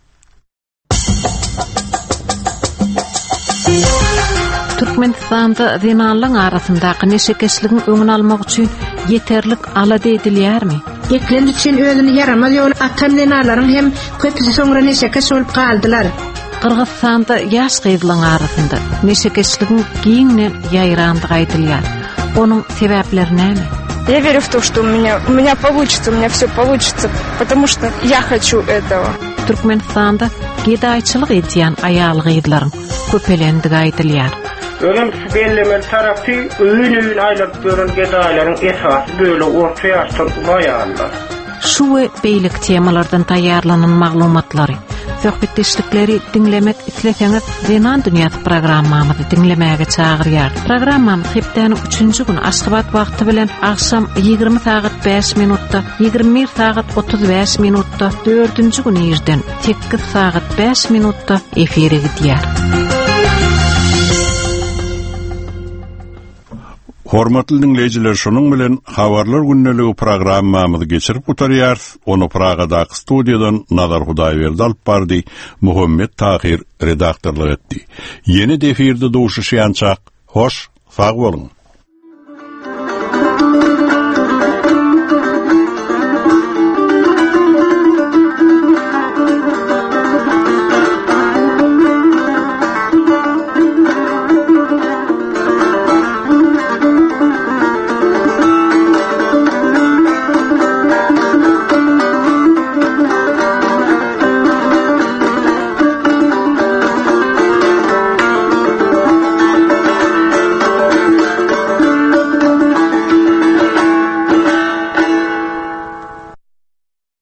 Türkmenistanda zinanlyň arasyndaky neşekeçligiň öňüni almak üçin ýeterlik alady edilýärmi? Eklen üçin özüni ýaramaly ýol atamlenalaryň hem köpüsi soňra neşekeç bolup galdylar. Kırgızstanda yaş gyzlaryň arasynda neşekeçligiň giňden ýaýrandygy aýdylýar. Onuň sebäpleri näme? Я верю в то, что у меня получится, у меня все получится, потому что я хочу этого. Türkmenistanda gedaýçylyk edýän aýal gyzlaryň köpelendiği aýdylýar. Önüm bellemeli tarapy öýün aýlap gören gedaýlaryň esasy böyle orta ýaşdan uzaýarlar. Şu we beýlik temalardan taýýarlanan maglumatlary, söhbetdeşlikleri dinlemek isleseňiz Zenan Dünýäsi programmamyzy dinlemäge çagyrýar. Programmam hepden 3-nji gün Aşgabat wagty bilen akşam 20 saat 5 minutda, 21 saat 35 minutda, 4-nji gün ýerden 8 saat 5 minutda efire gidýär. Hormatly dinleyijiler, şonuň bilen habarlar günneligi programmamyzy geçirip utarýar. Onu Pragadaky studiýadan Nazar Hudaýberdi alyp bardy, Muhammed Tahir redaktorlyk etdi. Ýeni efirde duşuşýançak, hoş, sag bolun.